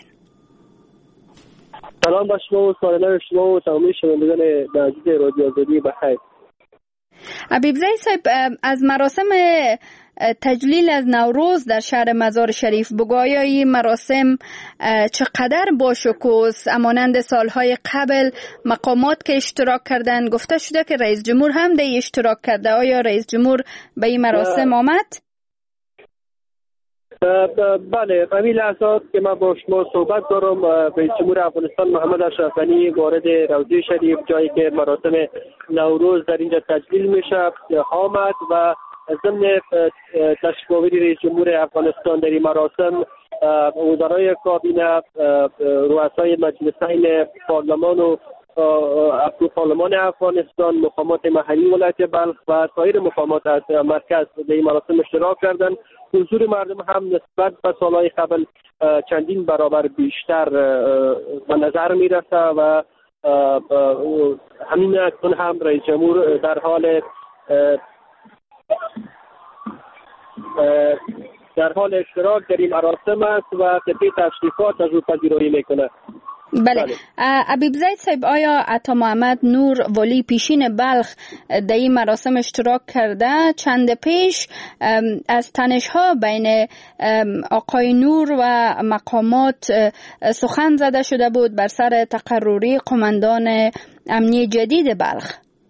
سلام با شما و سالانه شما و تمامی شنوندگان عزیز رادیو آزادی بخیر. حبیبزی صاحب، از مراسم تجلیل از نوروز در شهر مزار شریف بگو، آیا این مراسم چقدر با شکوه مانند سالهای قبل مقامات که اشتراک کردن؟ گفته شده که رئیس جمهور هم در اشتراک کرده. آیا رئیس جمهور به این مراسم آمد؟ بله، همین لحظات که من با شما صحبت دارم، رئیس جمهور افغانستان محمد اشرف غنی وارد روضه شریف، جایی که مراسم نوروز در اینجا تجلیل میشه، آمد و ضمن تشریف‌آوری رئیس جمهور افغانستان در این مراسم وزرای کابینه، رؤسای مجلسین پارلمان و پارلمان افغانستان، مقامات محلی ولایت بلخ و سایر مقامات از مرکز در این مراسم اشتراک کردند. حضور مردم هم نسبت به سالهای قبل چندین برابر بیشتر به نظر میرسه و همین اکنون هم رئیس جمهور در حال در حال اشتراک در این مراسم است و طبق تشریفات از او پذیرایی میکنه. بله, بله. ابیب زید صاحب، آیا عطا محمد نور ولی پیشین بلخ در این مراسم اشتراک کرده؟ چند پیش از تنش‌ها بین آقای نور و مقامات سخن زده شده بود بر سر تقرری قماندان امنیه جدید بلخ.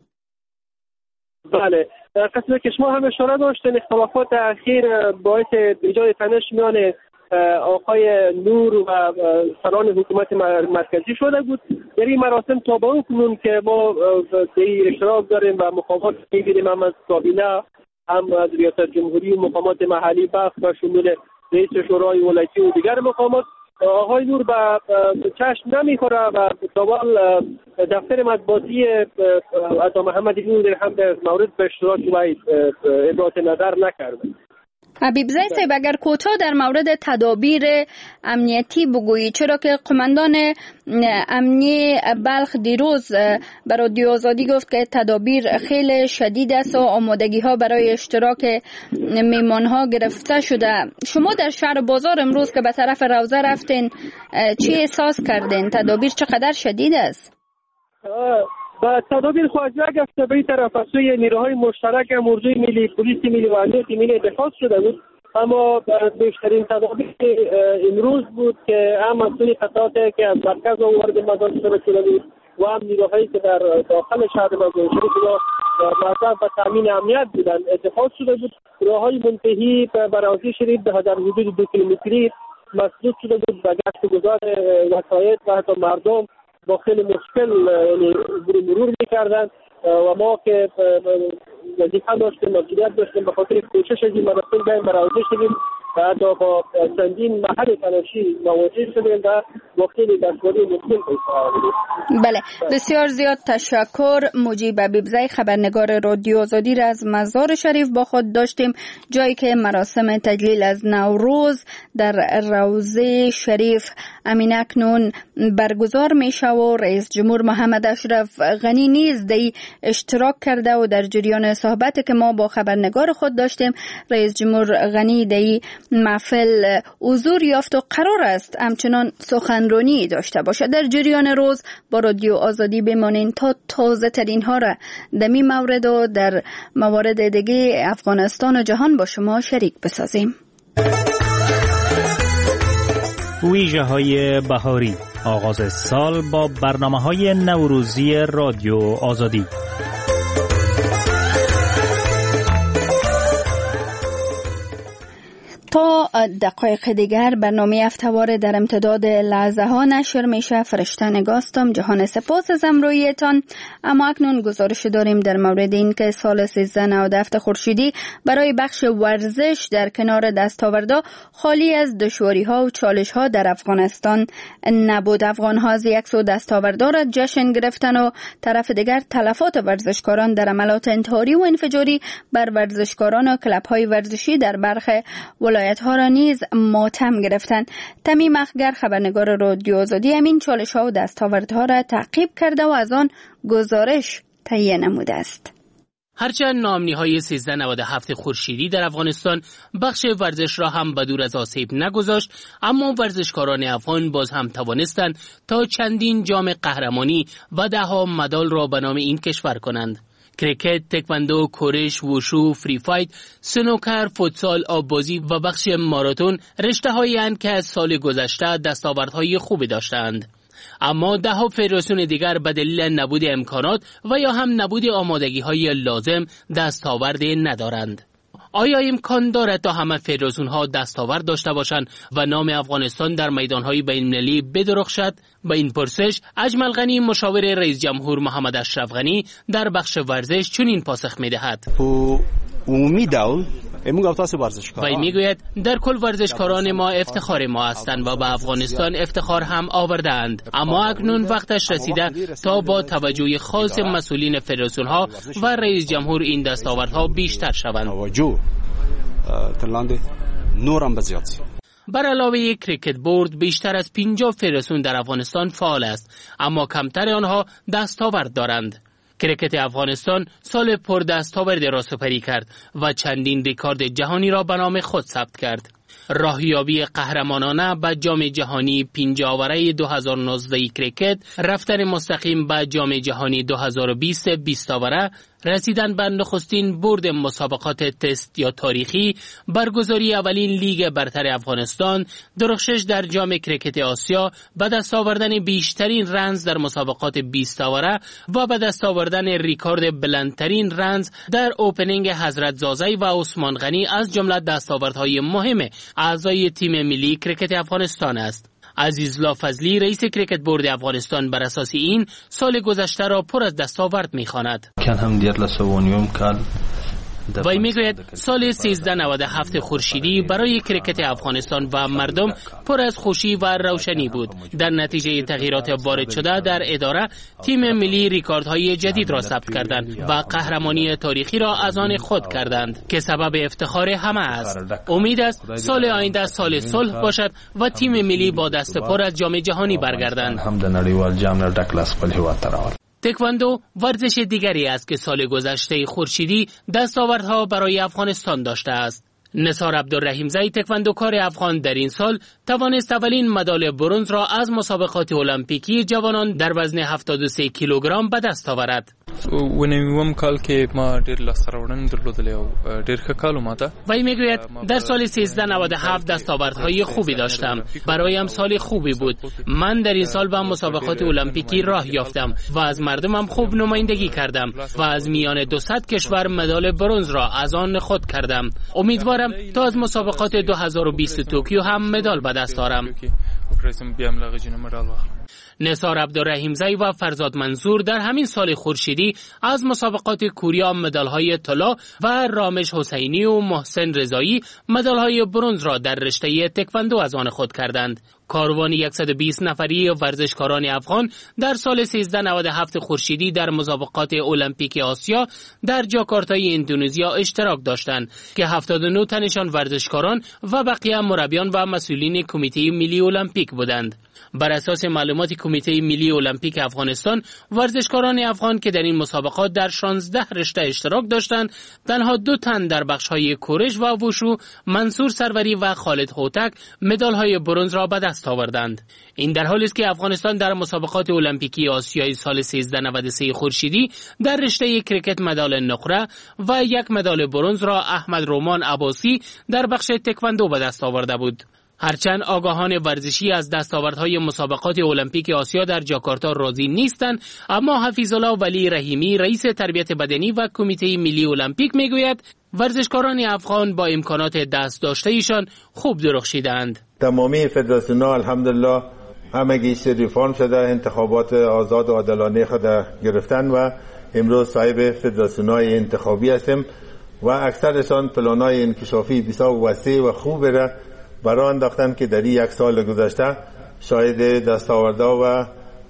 بله، قسمت که شما هم اشاره داشتین، اختلافات اخیر باعث ایجاد تنش میان آقای نور و سران حکومت مرکزی شده بود. در این مراسم تا به اون کنون که ما در اشتراک داریم و مقامات می‌بینیم، هم از کابینه، هم از ریاست جمهوری و مقامات محلی بلخ و شمول رئیس شورای ولایتی و دیگر مقامات، آقای نور به چشم نمیخوره و دوال دفتر مطبوعاتی عطا محمد نور هم در مورد به اشتراک و ابراز نظر نکرده. حبیب زید صاحب، اگر کوتاه در مورد تدابیر امنیتی بگویی، چرا که قماندان امنی بلخ دیروز برای رادیو آزادی گفت که تدابیر خیلی شدید است و آمادگی ها برای اشتراک میمان ها گرفته شده. شما در شهر بازار امروز که به طرف روضه رفتین، چی احساس کردین؟ تدابیر چقدر شدید است؟ و تدابیر خواجه گفته به این طرف از سوی نیروهای مشترک موضوع ملی، پلیس ملی و امنیت ملی اتخاذ شده بود، اما بیشترین تدابیر امروز بود که هم از سوی قطعاتی که از مرکز وارد مزار شده بود و هم نیروهایی که در داخل شهر مزار شریف مرکز و تامین امنیت بودن اتخاذ شده بود. راههای منتهی به راضی شریف در حدود دو کیلومتری مسدود شده بود و گشت گذار وسایط و حتی مردم با خیلی مشکل مرور میکردن و ما که وظیفه داشتیم، مسئولیت داشتیم، به خاطر کوشش از این مراسم به مراوضه شدیم و حتی با چندین محل تلاشی مواجه شدیم و با خیلی دستوری مشکل پیش آمدیم. بله، بسیار زیاد تشکر. مجیب ابیبزی، خبرنگار رادیو آزادی را از مزار شریف با خود داشتیم، جایی که مراسم تجلیل از نوروز در روضه شریف امین اکنون برگزار میشه و رئیس جمهور محمد اشرف غنی نیز در اشتراک کرده و در جریان صحبتی که ما با خبرنگار خود داشتیم، رئیس جمهور غنی در محفل حضور یافت و قرار است همچنان سخنرانی داشته باشه. در جریان روز با رادیو آزادی بمانین تا تازه ترین ها را در این مورد و در موارد دیگه افغانستان و جهان با شما شریک بسازیم. ویژه های بهاری، آغاز سال با برنامه های نوروزی رادیو آزادی. تا دقایق دیگر برنامه هفته‌وار در امتداد لحظه ها نشر میشه. فرشته نگاستم، جهان سپاس از همراهیتان. اما اکنون گزارش داریم در مورد این که سال سیزده نود و هفت خورشیدی برای بخش ورزش در کنار دستاوردها خالی از دشواری ها و چالش ها در افغانستان نبود. افغان ها از یک سو دستاوردها را جشن گرفتن و طرف دیگر تلفات ورزشکاران در عملات انتحاری و انفجاری بر ورزشکاران و کلب های ورزشی در برخ ولایت ها را نیز ماتم گرفتند. تمیم اخگر، خبرنگار رادیو آزادی، همین چالش ها و دستاوردها را تعقیب کرده و از آن گزارش تهیه نموده است. هرچند ناامنی‌های سیزده نود و هفت خورشیدی در افغانستان بخش ورزش را هم بدور از آسیب نگذاشت، اما ورزشکاران افغان باز هم توانستند تا چندین جام قهرمانی و ده‌ها مدال را به نام این کشور کنند. کرکت، تکواندو، کورش، ووشو، فری فایت، سنوکر، فوتسال، آببازی و بخش ماراتون رشته‌هایی اند که از سال گذشته دستاوردهای خوبی داشتند. اما ده ها فدراسیون دیگر به دلیل نبود امکانات و یا هم نبود آمادگی‌های لازم دستاورد ندارند. آیا امکان دارد تا همه فدراسیون ها دستاورد داشته باشند و نام افغانستان در میدان‌های بین‌المللی بدرخشد؟ به این پرسش اجمل غنی، مشاور رئیس جمهور محمد اشرف غنی، در بخش ورزش چنین پاسخ می‌دهد. عمومی دول و میگوید در کل ورزشکاران ما افتخار ما هستند و به افغانستان افتخار هم آوردند، اما اکنون وقتش رسیده تا با توجه خاص مسئولین فدراسیون ها و رئیس جمهور این دستاوردها بیشتر شوند. بر علاوه کریکت بورد بیشتر از پنجاه فدراسیون در افغانستان فعال است، اما کمتر آنها دستاورد دارند. کرکت افغانستان سال پر دستاورد را سپری کرد و چندین رکورد جهانی را به نام خود ثبت کرد. راهیابی قهرمانانه به جام جهانی پنجاوره دو هزار و نوزده کریکت، رفتن مستقیم به جام جهانی دو هزار و بیست بیست آوره، رسیدن به نخستین برد مسابقات تست یا تاریخی، برگزاری اولین لیگ برتر افغانستان، درخشش در جام کریکت آسیا، به دست آوردن بیشترین رنز در مسابقات بیست آوره و به دست آوردن ریکورد بلندترین رنز در اوپنینگ حضرت زازی و عثمان غنی از جمله دستاوردهای مهم اعضای تیم ملی کریکت افغانستان است. عزیزالله فضلی رئیس کریکت بورد افغانستان بر اساس این سال گذشته را پر از دستاورد می‌خواند. وی میگوید سال سیزده نود و هفت خورشیدی برای کریکت افغانستان و مردم پر از خوشی و روشنی بود. در نتیجه تغییرات وارد شده در اداره، تیم ملی ریکوردهای جدید را ثبت کردند و قهرمانی تاریخی را از آن خود کردند که سبب افتخار همه است. امید است سال آینده سال صلح باشد و تیم ملی با دست پر از جام جهانی برگردند. تکواندو ورزش دیگری است که سال گذشته خورشیدی دستاوردها برای افغانستان داشته است. نثار عبدالرحیمزی تکواندوکار افغان در این سال توانست اولین مدال برنز را از مسابقات المپیکی جوانان در وزن هفتاد و سه کیلوگرم به دست آورد. ونویم کال که ما ډیر لاسته راوړنې درلودلې او ډیر ښه کال ماته. وی میگوید در سال سیزده نود و هفت دستاوردهای خوبی داشتم. برایم سال خوبی بود. من در این سال به مسابقات المپیکی راه یافتم و از مردمم خوب نمایندگی کردم و از میان دوصد کشور مدال برنز را از آن خود کردم. امیدوارم تا از مسابقات دو هزار و بیست توکیو هم مدال به دست آورم. نثار عبدالرحیمزی و فرزاد منصور در همین سال خورشیدی از مسابقات کوریا مدال‌های طلا و رامش حسینی و محسن رضایی مدال‌های برنز را در رشته تکواندو از آن خود کردند. کاروان صد و بیست نفری ورزشکاران افغان در سال سیزده نود و هفت خورشیدی در مسابقات المپیک آسیا در جاکارتای اندونزیا اشتراک داشتند که هفتاد و نه تنشان ورزشکاران و بقیه مربیان و مسئولین کمیته ملی المپیک بودند. بر اساس معلومات کمیته ملی المپیک افغانستان، ورزشکاران افغان که در این مسابقات در شانزده رشته اشتراک داشتند، تنها دو تن در بخش‌های کورش و وشو، منصور سروری و خالد هوتک، مدال‌های برنز را به دست آوردند. این در حالی است که افغانستان در مسابقات المپیکی آسیای سال سیزده نود و سه خورشیدی در رشته کریکت مدال نقره و یک مدال برنز را احمد رومان عباسی در بخش تکواندو به دست آورده بود. هرچند آگاهان ورزشی از دستاوردهای مسابقات المپیک آسیا در جاکارتا راضی نیستند، اما حفیظالله ولی رحیمی رئیس تربیت بدنی و کمیته ملی المپیک میگوید ورزشکاران افغان با امکانات دست داشته ایشان خوب درخشیدند. تمامی فدراسیون‌ها الحمدلله همگی ریفرم شده، انتخابات آزاد و عادلانه خود گرفتن و امروز صاحب فدراسیون‌های انتخابی هستیم و اکثرشان پلان‌های انکشافی بسیار وسیع و خوب را برای انداختن که در یک سال گذشته شاید دستاورده و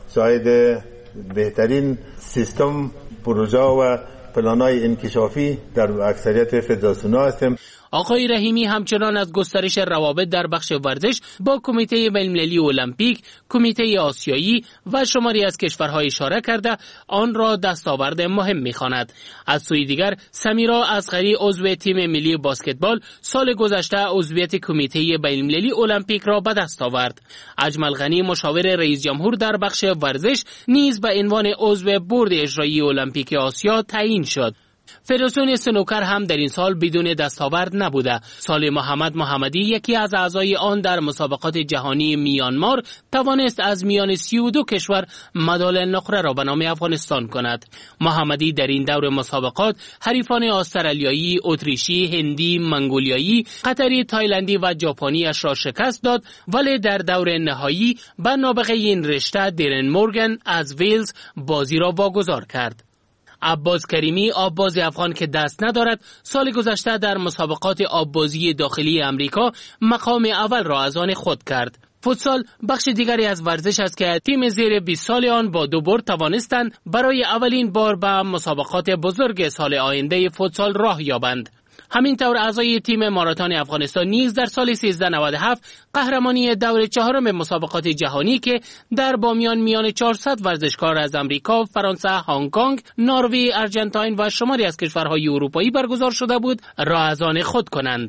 شاید بهترین سیستم پروژه و پلان‌های انکشافی در اکثریت فدراسیون‌ها هستیم. آقای رحیمی همچنان از گسترش روابط در بخش ورزش با کمیته بین‌المللی المپیک، کمیته آسیایی و شماری از کشورها اشاره کرده آن را دستاورد مهم می‌خواند. از سوی دیگر سمیرا اصغری عضو تیم ملی بسکتبال سال گذشته عضویت کمیته بین‌المللی المپیک را به دست آورد. اجمل غنی مشاور رئیس جمهور در بخش ورزش نیز به عنوان عضو بورد اجرایی المپیک آسیا تعیین شد. فدراسیون سنوکر هم در این سال بدون دستاورد نبوده. صالح محمد محمدی یکی از اعضای آن در مسابقات جهانی میانمار توانست از میان سی و دو کشور مدال نقره را به نام افغانستان کند. محمدی در این دور مسابقات حریفان استرالیایی، اتریشی، هندی، منگولیایی، قطری، تایلندی و ژاپنی اش را شکست داد، ولی در دور نهایی به نابغه این رشته دیرن مورگن از ویلز بازی را واگذار کرد. عباس کریمی آبباز افغان که دست ندارد سال گذشته در مسابقات آببازی داخلی امریکا مقام اول را از آن خود کرد. فوتسال بخش دیگری از ورزش است که تیم زیر بیست سال آن با دو برد توانستند برای اولین بار به مسابقات بزرگ سال آینده فوتسال راه یابند. همینطور اعضای تیم ماراتن افغانستان نیز در سال سیزده نود و هفت قهرمانی دور چهارم مسابقات جهانی که در بامیان میان چهارصد ورزشکار از امریکا، فرانسه، هنگ کنگ، نروژ، آرژانتین و شماری از کشورهای اروپایی برگزار شده بود را از آن خود کنند.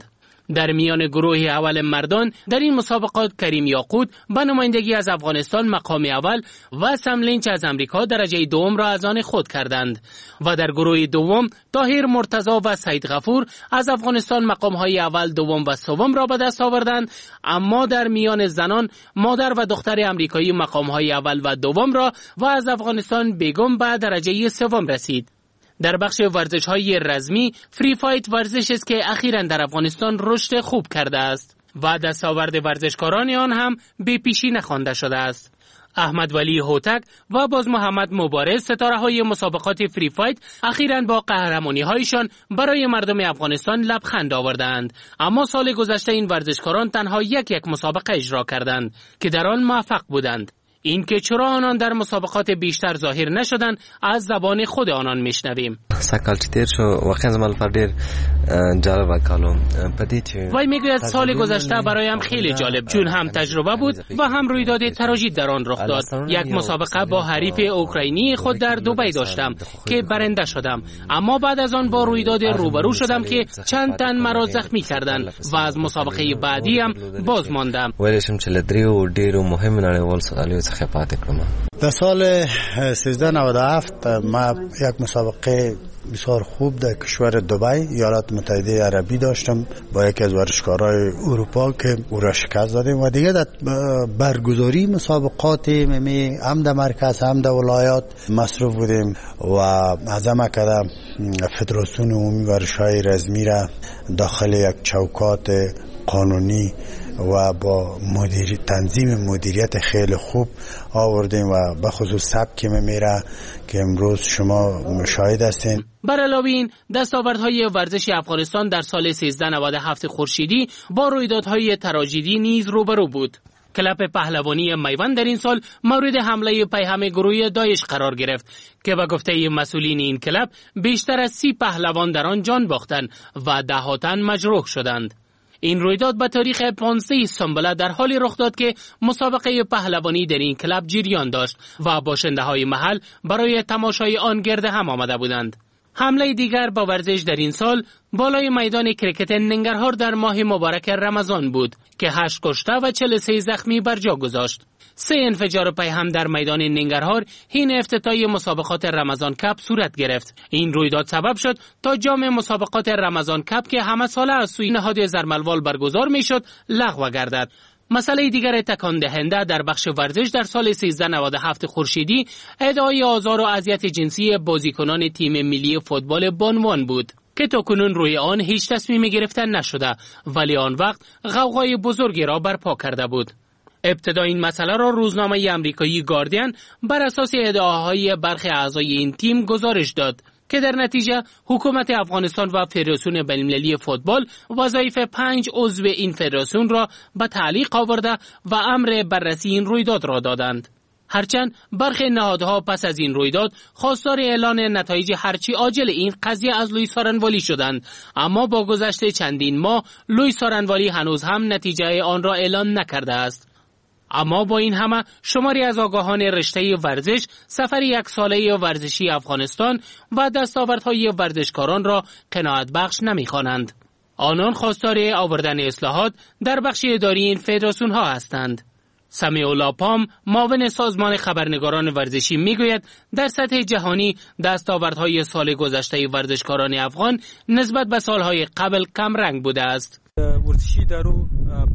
در میان گروه اول مردان در این مسابقات کریم یاقوت به نمایندگی از افغانستان مقام اول و سم لینچ از امریکا درجه دوم را از آن خود کردند و در گروه دوم طاهر مرتضی و سید غفور از افغانستان مقام‌های اول، دوم و سوم را به دست آوردند. اما در میان زنان مادر و دختر امریکایی مقام‌های اول و دوم را و از افغانستان بیگم به درجه سوم رسید. در بخش ورزش‌های رزمی، فری فایت ورزش است که اخیراً در افغانستان رشد خوب کرده است و دستاورد ورزشکاران آن هم به پیشی نخوانده شده است. احمد ولی هوتک و باز محمد مبارز، ستاره‌های مسابقات فری فایت، اخیراً با قهرمانی‌هایشان برای مردم افغانستان لبخند آوردند. اما سال گذشته این ورزشکاران تنها یک یک مسابقه اجرا کردند که در آن موفق بودند. این که چرا آنان در مسابقات بیشتر ظاهر نشدند از زبان خود آنان میشنویم. وی میگوید سال گذشته برایم خیلی جالب، چون هم تجربه بود و هم رویداد تراژیک در آن رخ داد. یک مسابقه با حریف اوکراینی خود در دبی داشتم که برنده شدم، اما بعد از آن با رویداد روبرو شدم که چند تن مرا زخمی کردند و از مسابقه بعدی هم باز ماندم. در سال سیزده نود و هفت ما یک مسابقه بسیار خوب در کشور دبی، ایالات متحده عربی داشتم با یکی از ورزشکارای اروپا که او را شکست دادیم و دیگه در برگزاری مسابقات می هم در مرکز هم در ولایات مصروف بودیم و عزم کردم فدراسیون عمومی ورزش‌های رزمی را داخل یک چوکات قانونی و با مدیر تنظیم مدیریت خیلی خوب آوردیم و به خصوص سبک میره که امروز شما مشاهد هستین. بر علاوه این دستاوردهای ورزش افغانستان در سال سیزده نود و هفت خورشیدی با رویدادهای تراژیدی نیز روبرو بود. کلب پهلوانی میوند در این سال مورد حمله پیهم گروه داعش قرار گرفت که به گفته مسئولین این کلب بیشتر از سی پهلوان در آن جان باختند و ده تن مجروح شدند. این رویداد به تاریخ پانزده سنبله در حالی رخ داد که مسابقه پهلوانی در این کلب جریان داشت و باشنده‌های محل برای تماشای آن گرد هم آمده بودند. حمله دیگر با ورزش در این سال بالای میدان کرکت ننگرهار در ماه مبارک رمضان بود که هشت کشته و چهل و سه زخمی بر جا گذاشت. سه انفجار پیهم در میدان ننگرهار حین افتتاحیه مسابقات رمضان کپ صورت گرفت. این رویداد سبب شد تا جام مسابقات رمضان کپ که همه ساله از سوی نهاد زرملوال برگزار میشد لغو گردد. مسئله دیگر تکان دهنده در بخش ورزش در سال سیزده نود و هفت خورشیدی ادعای آزار و اذیت جنسی بازیکنان تیم ملی فوتبال بانوان بود که تاکنون روی آن هیچ تصمیم گرفتن نشده، ولی آن وقت غوغای بزرگی را برپا کرده بود. ابتدا این مسئله را روزنامه آمریکایی گاردین بر اساس ادعاهای برخی اعضای این تیم گزارش داد که در نتیجه حکومت افغانستان و فدراسیون بین‌المللی فوتبال وظایف پنج عضو این فدراسیون را به تعلیق آورده و امر بررسی این رویداد را دادند. هرچند برخی نهادها پس از این رویداد خواستار اعلان نتایج هرچی عاجل این قضیه از لوی سارنوالی شدند، اما با گذشت چندین ماه لوی سارنوالی هنوز هم نتیجه آن را اعلان نکرده است. اما با این همه شماری از آگاهان رشته ورزش سفر یک ساله ورزشی افغانستان و دستاوردهای ورزشکاران را قناعت بخش نمی‌خوانند. آنان خواستار آوردن اصلاحات در بخش اداری این فدراسیون ها هستند. سمیع الله پام، معاون سازمان خبرنگاران ورزشی، میگوید در سطح جهانی دستاوردهای سال گذشته ورزشکاران افغان نسبت به سالهای قبل کم رنگ بوده است. ورزشي ادارو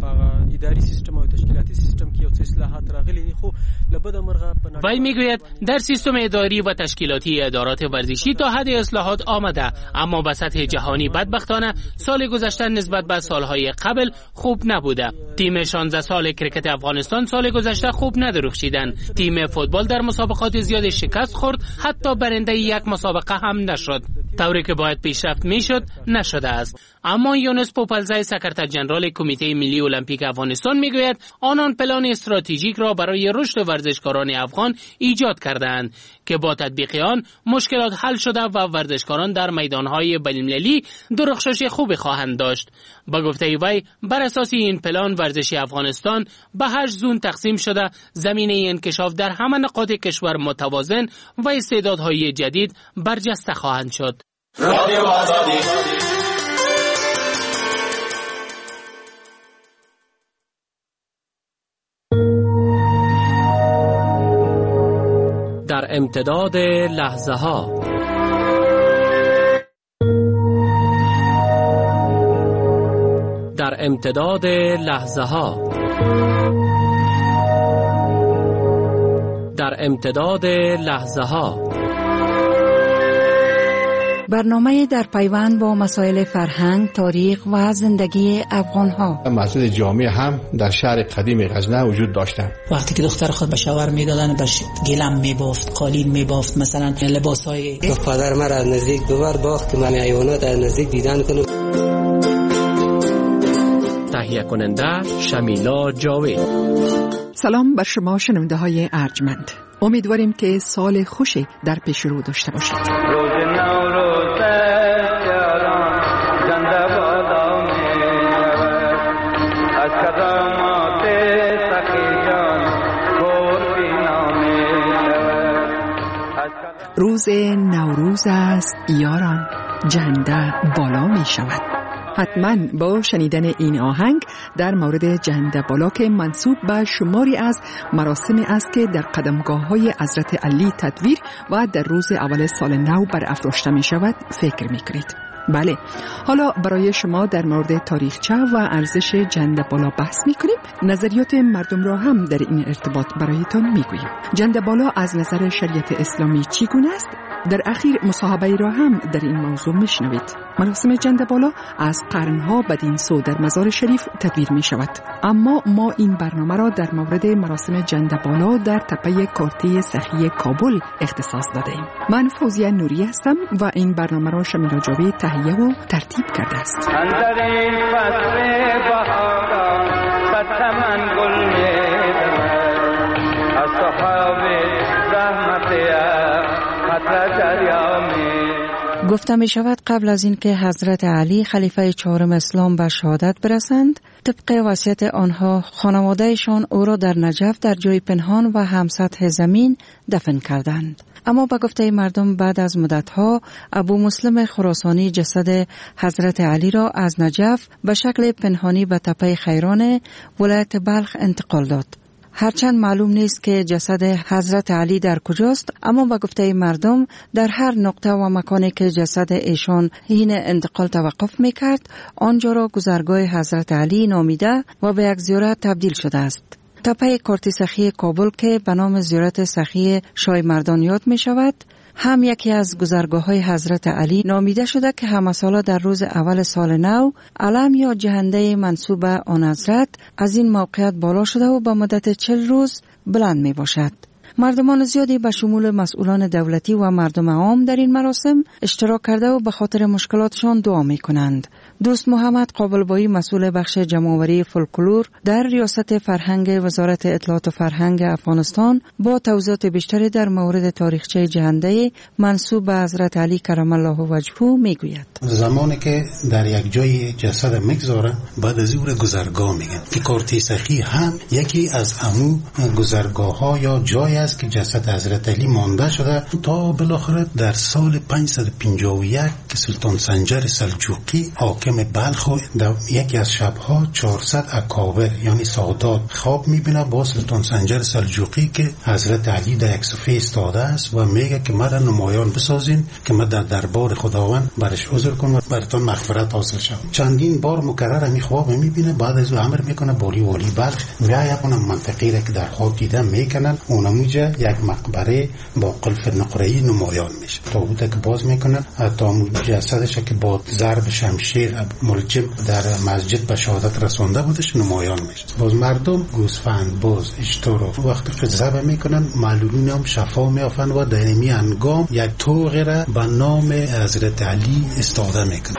په اداري سیستم او تشکیلاتي سیستم کې یو څه اصلاحات راغلي دي، خو لبد مرغه په وی میگوید در سیستم اداری و تشکیلاتی ادارات ورزشی تا حد اصلاحات آمده، اما به سطح جهانی بدبختانه سال گذشته نسبت به سالهای قبل خوب نبوده. تیم شانزده سال کرکت افغانستان سال گذشته خوب ندرخشیدند. تیم فوتبال در مسابقات زیاد شکست خورد، حتی برنده یک مسابقه هم نشد. طوری که باید پیشرفت میشد نشده است. اما یونس پوپلزای سکرتر جنرال کمیته ملی المپیک افغانستان میگوید آنان پلان استراتژیک را برای رشد ورزشکاران افغان ایجاد کردند که با تطبیق آن مشکلات حل شده و ورزشکاران در میدانهای بین‌المللی درخشش خوبی خواهند داشت. با گفته وی بر اساس این پلان ورزش افغانستان به هشت زون تقسیم شده، زمینه انکشاف در همه نقاط کشور متوازن و استعدادهای جدید برجسته خواهند شد. امتداد لحظه ها. در امتداد لحظه ها. در امتداد لحظه ها. برنامه در پیوند با مسائل فرهنگ، تاریخ و زندگی افغان‌ها. مسجد جامع هم در شهر قدیم غزنه وجود داشتند. وقتی که دختر خود به شوهر میدادن بهش گلم میبافت، قالین میبافت، مثلا لباسای. گفت پدر من از نزدیک ببر باخت که من حیوانات از نزدیک دیدن کنم. تهیه کننده شمیلا جاوید. سلام بر شما شنونده های ارجمند. امیدواریم که سال خوشی در پیش رو داشته باشید. روز نوروز یاران زنده بادا می‌رود از کدامات سخیان گور بینا می‌رود. روز نوروز است یاران، جنده بالا می شود. حتما با شنیدن این آهنگ در مورد جنده بالا که منسوب به شماری از مراسمی است که در قدمگاه‌های حضرت علی تدویر و در روز اول سال نو برافراشته می شود فکر می کنید. بله، حالا برای شما در مورد تاریخچه و ارزش جنده بالا بحث می کنیم. نظریات مردم را هم در این ارتباط برایتان می گوییم. جنده بالا از نظر شریعت اسلامی چگونه است؟ در اخیر مصاحبه را هم در این موضوع میشنوید. مراسم جنده بالا از قرنها بدین سو در مزار شریف تدویر می شود. اما ما این برنامه را در مورد مراسم جنده بالا در تپه کارتی سخی کابل اختصاص داده ایم. من فوزیه نوری هستم و این برنامه را شمیلا جاوید تهیه و ترتیب کرده است. اندر این فصل بهاران صد من گل می‌دمد از صحاب رحمت گفته می شود قبل از اینکه حضرت علی خلیفه چهارم اسلام به شهادت برسند، طبق وصیت آنها خانوادهشان او را در نجف در جای پنهان و همسطح زمین دفن کردند. اما به گفته مردم بعد از مدتها ابو مسلم خراسانی جسد حضرت علی را از نجف به شکل پنهانی به تپه خیران ولایت بلخ انتقال داد. هرچند معلوم نیست که جسد حضرت علی در کجاست، اما با گفته مردم در هر نقطه و مکانی که جسد ایشان حین انتقال توقف میکرد، آنجا را گذرگاه حضرت علی نامیده و به یک زیارت تبدیل شده است. تپه کارتی سخی کابل که به نام زیارت سخی شاه مردان یاد می شود، هم یکی از گذرگاه های حضرت علی نامیده شده که همه ساله در روز اول سال نو علم یا جهنده منسوب به آن حضرت از این موقعیت بالا شده و به مدت چل روز بلند می باشد. مردمان زیادی به شمول مسئولان دولتی و مردم عام در این مراسم اشتراک کرده و به خاطر مشکلاتشان دعا می کنند. دوست محمد قابلبایی مسئول بخش جمع‌آوری فولکلور در ریاست فرهنگ وزارت اطلاعات و فرهنگ افغانستان با توضیحات بیشتری در مورد تاریخچه جهنده منسوب به حضرت علی کرم الله وجهه میگوید. زمانی که در یک جای جسد میگذارن بعد از اون گذرگاه میگن که کارتی سخی هم یکی از امو گذرگاه ها یا جای است که جسد حضرت علی مانده شده تا بالاخره در سال پانصد و پنجاه و یک که سلطان سنجر سلجوقی حاکم بلخ در یکی از شبها چهارصد اکابر یعنی سادات خواب میبینه با سلطان سنجر سلجوقی که حضرت علی در یک صفحه ایستاده است و میگه که مرا نمایان بسازین که من در دربار خداوند برش عذر کنم و براتون مغفرت حاصل شود. چندین بار مکرر می خواب میبینه، بعد از امر میکنه بالی والی بلخ میایه اون منطقه را که در خواب دیده میکنن اونموجه یک مقبره با قلف نقره‌ای نمایان میشه. تابوت که باز میکنن تا جسدش که با ضرب شمشیر ملجم در مسجد به شهادت رسانده بودش نمایان میشه. باز مردم گوسفند باز اشتر وقتی که ذبح میکنن معلولین هم شفا میافن و در این انگام یک طوق را به نام حضرت علی استفاده میکنن.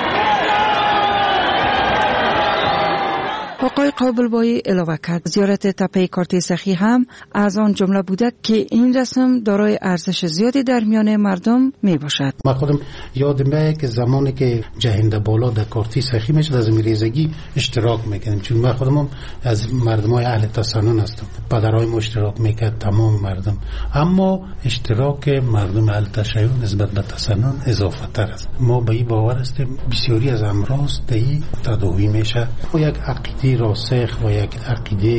آقای قابلبایی علاوه کرد زیارت تپه کارتی سخی هم از آن جمله بوده که این رسم دارای ارزش زیادی در میان مردم می باشد. ما خودم یادم میاد که زمانی که جهنده بالا در کارتی سخی میشد از میریزگی اشتراک میکنیم، چون ما خودم از مردمای اهل تسنن هستم، پدرای ما اشتراک میکرد تمام مردم، اما اشتراک مردم اهل تشیع نسبت به تسنن اضافه تر است. ما به این باور هستیم بسیاری از امراض دهی تداوی میشه و یک عقیده راسخ و یک عقیده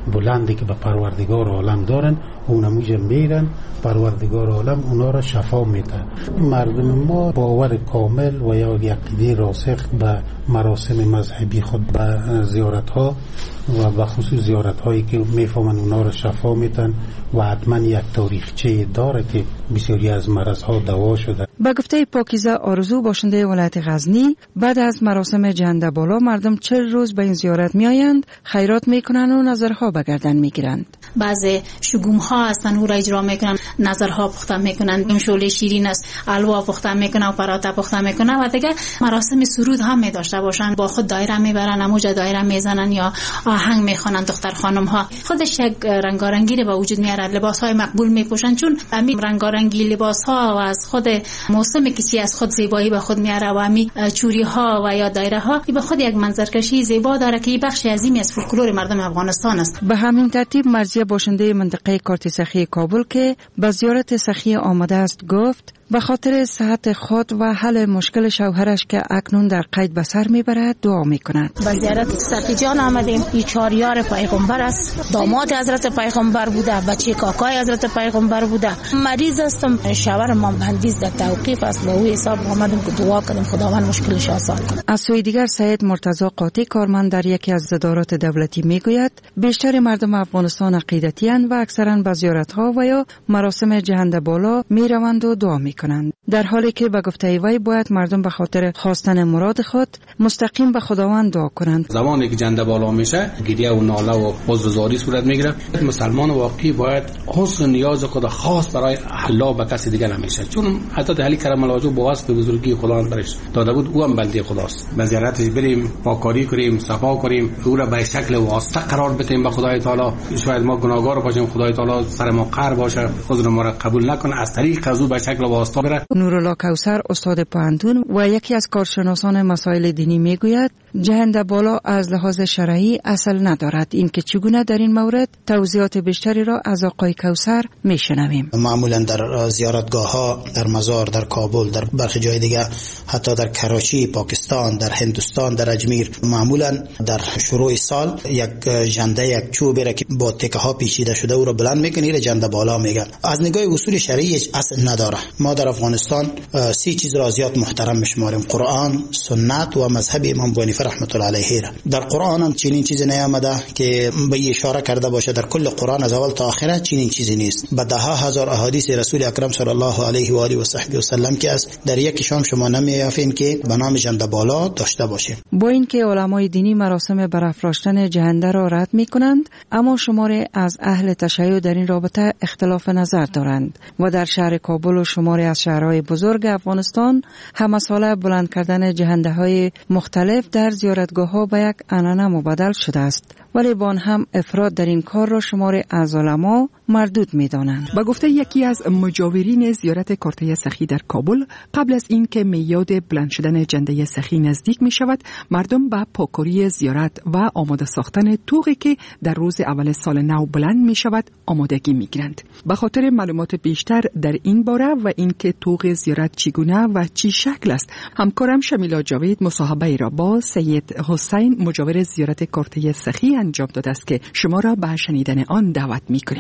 بلندی که به پروردگار عالم دارن اونموجه میرن، پروردگار عالم اونا را شفا میده. مردم ما باور کامل و یا عقیده راسخ به مراسم مذهبی خود، به زیارت ها و به خصوص زیارت هایی که میفهمن اونا را شفا میدن و حتما یک تاریخچه داره که بسیاری از مرض ها دوا شده. با گفته پاکیزه آرزو، باشنده ولایت غزنی، بعد از مراسم جنده بالا مردم چهل روز به این زیارت میآیند، خیرات میکنن و نظرها به گردن میگیرند. بعضی شگوم ها هستن او را اجرا میکنن، نظرها پخته میکنن، این شوله شیرین است الوا پخته میکنن و پراتا پخته میکنن و دیگه مراسم سرود هم میداشته باشن، با خود دایره میبرن، اموجا دایره میزنن یا آهنگ میخوانن. دختر خانم ها خودش یک رنگارنگی به وجود میاره، لباس های مقبول میپوشن، چون همین رنگارنگی لباس ها و از خود موسم کسی از خود زیبایی به خود میاره و همین چوری ها و یا دایره ها به خود یک منظرکشی زیبا داره که بخش عظیمی از فولکلور مردم افغانستان است. به همین ترتیب مرزیه، باشنده منطقه کارت سخی کابل که به زیارت سخی آمده است، گفت به خاطر صحت خود و حل مشکل شوهرش که اکنون در قید به سر میبرد دعا میکند. به زیارت سخی جان آمدیم. این چهار یار پیغمبر است، داماد حضرت پیغمبر بوده، بچه کاکای حضرت پیغمبر بوده. مریض هستم، شوهر ما بندیز در توقیف است، به او حساب آمدیم که دعا کنیم خداوند مشکلش آسان کنه. از سوی دیگر سید مرتضی قاطی، کارمند در یکی از ادارات دولتی، میگوید بیشتر مردم افغانستان عقیدتی اند و اکثرا به زیارت ها و یا مراسم جهنده بالا میروند و دعا می کنند، در حالی که به گفته وی باید مردم به خاطر خواستن مراد خود مستقیم به خداوند دعا کنند. زمانی که جنده بالا میشه گریه و ناله و عذرزاری صورت میگیره. مسلمان واقعی باید حسن نیاز خود خاص برای الله به کسی دیگه نمیشه، چون حضرت علی کرم الله وجهه با وصف بزرگی خداوند برش داده بود، او هم بنده خداست. به زیارتش بریم، پاکاری کنیم، صفا کنیم، او را به شکل واسطه قرار بدیم به خدای تعالی. شاید ما گناهکار باشیم، خدای تعالی سر ما قهر باشه، عذر ما را قبول نکنه، از طریق از او به شکل واسطه بره. نورالله کوثر، استاد پوهنتون و یکی از کارشناسان مسائل دینی، میگوید جهنده بالا از لحاظ شرعی اصل ندارد. این که چگونه در این مورد توضیحات بیشتری را از آقای کوثر میشنویم. معمولا در زیارتگاه ها، در مزار، در کابل، در برخی جای دیگه، حتی در کراچی، پاکستان، در هندوستان، در اجمیر، معمولا در شروع سال یک جنده، یک چوبی را که با تکه ها پیچیده شده او را بلند میکنه، جنده بالا میگن. از نگاه اصول شرعی اصل نداره. ما در افغانستان سی چیز را زیاد محترم میشماریم: قرآن، سنت و مذهب امام ابو حنیفه رحمت الله علیه. در قرآن هم چنین چیزی نیامده که به اشاره کرده باشه. در کل قرآن از اول تا آخر چنین چیزی نیست. به ده ها هزار احادیث رسول اکرم صلی الله علیه و آله و صحبه و سلم که است، در یکیشان شما نمیافین که به نام جنده بالا داشته باشه. با اینکه علمای دینی مراسم برافراشتن جهنده را رد میکنند، اما شماری از اهل تشیع در این رابطه اختلاف نظر دارند و در شهر کابل و شماری از شهرهای بزرگ افغانستان هم مسئله بلند کردن جهنده های مختلف در زیارتگاه ها به یک عنعنه مبدل شده است، ولی با آن هم افراد در این کار را شماری از علما مردود می دانند. با گفته یکی از مجاورین زیارت کارته سخی در کابل، قبل از این که میاد بلند شدن جنده سخی نزدیک می شود، مردم به پاکاری زیارت و آماده ساختن طوقی که در روز اول سال نو بلند می شود آمادگی می گیرند. به خاطر معلومات بیشتر در این باره و اینکه طوق زیارت چگونه و چی شکل است، همکارم شمیلا جاوید مصاحبه را با سید حسین، مجاور زیارت کارته سخی انجام داده است که شما را به شنیدن آن دعوت می کنیم.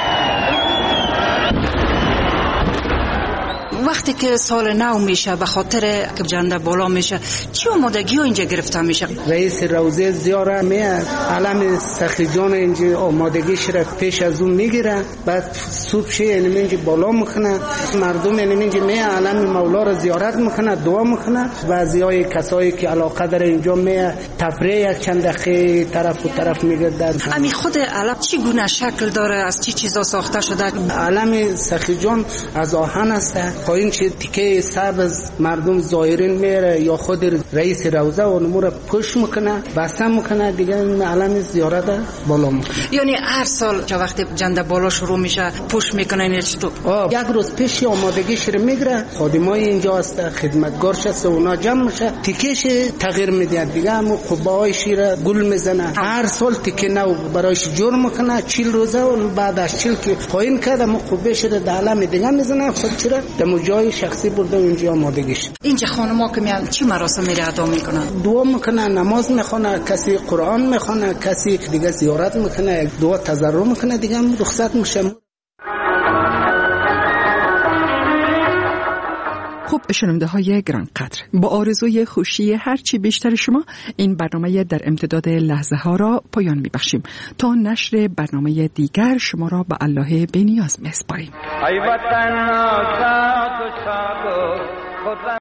وقتی که سال نو میشه به خاطر که جنده بالا میشه، چی آمادگی ها اینجا گرفته میشه؟ رئیس روزه زیاره میاد، علم سخی جان اینجا آمادگیش را پیش از اون میگیره، بعد صبح شه یعنی اینجا بالا میکنه، مردم یعنی اینجا میاد علم مولا را زیارت میکنه، دعا میکنه. بعضیای کسایی که علاقه داره اینجا میاد تفریح یک چند دقیقه طرف و طرف میگردن. امی خود علم چی گونه شکل داره، از چی چیزا ساخته شده؟ علم سخی جان از آهن است، این چه تیکه سبز مردم زایرین میره یا خود رئیس روزه و نمور پوش میکنه، بسته میکنه، دیگه این علم زیارت بالا میکنه. یعنی هر سال که وقتی جنده بالا شروع میشه پوش میکنه این چطور؟ یک روز پیش آمادگیش رو میگیره، خادمای اینجا هست، خدمتگارش هست، اونا جمع میشه، تیکهش تغییر میده، دیگه همون قبایش رو گل میزنه. هر سال تیکه نو برایش جور میکنه، چهل روزه و بعد از چهل که خواهین کرده مو قبهش رو در علم دیگه میزنه، خود چرا دمو جای شخصی برده اونجا آمادگیش. اینجا خانم‌ها که میان چی مراسم میره ادا میکنن؟ دعا میکنه، نماز میخونه، کسی قرآن میخونه، کسی دیگه زیارت میکنه، دعا تضرع میکنه، دیگه رخصت میشه. خب شنونده های گران قدر، با آرزوی خوشی هرچی بیشتر شما این برنامه در امتداد لحظه ها را پایان می بخشیم. تا نشر برنامه دیگر شما را به الله بینیاز می سپاریم.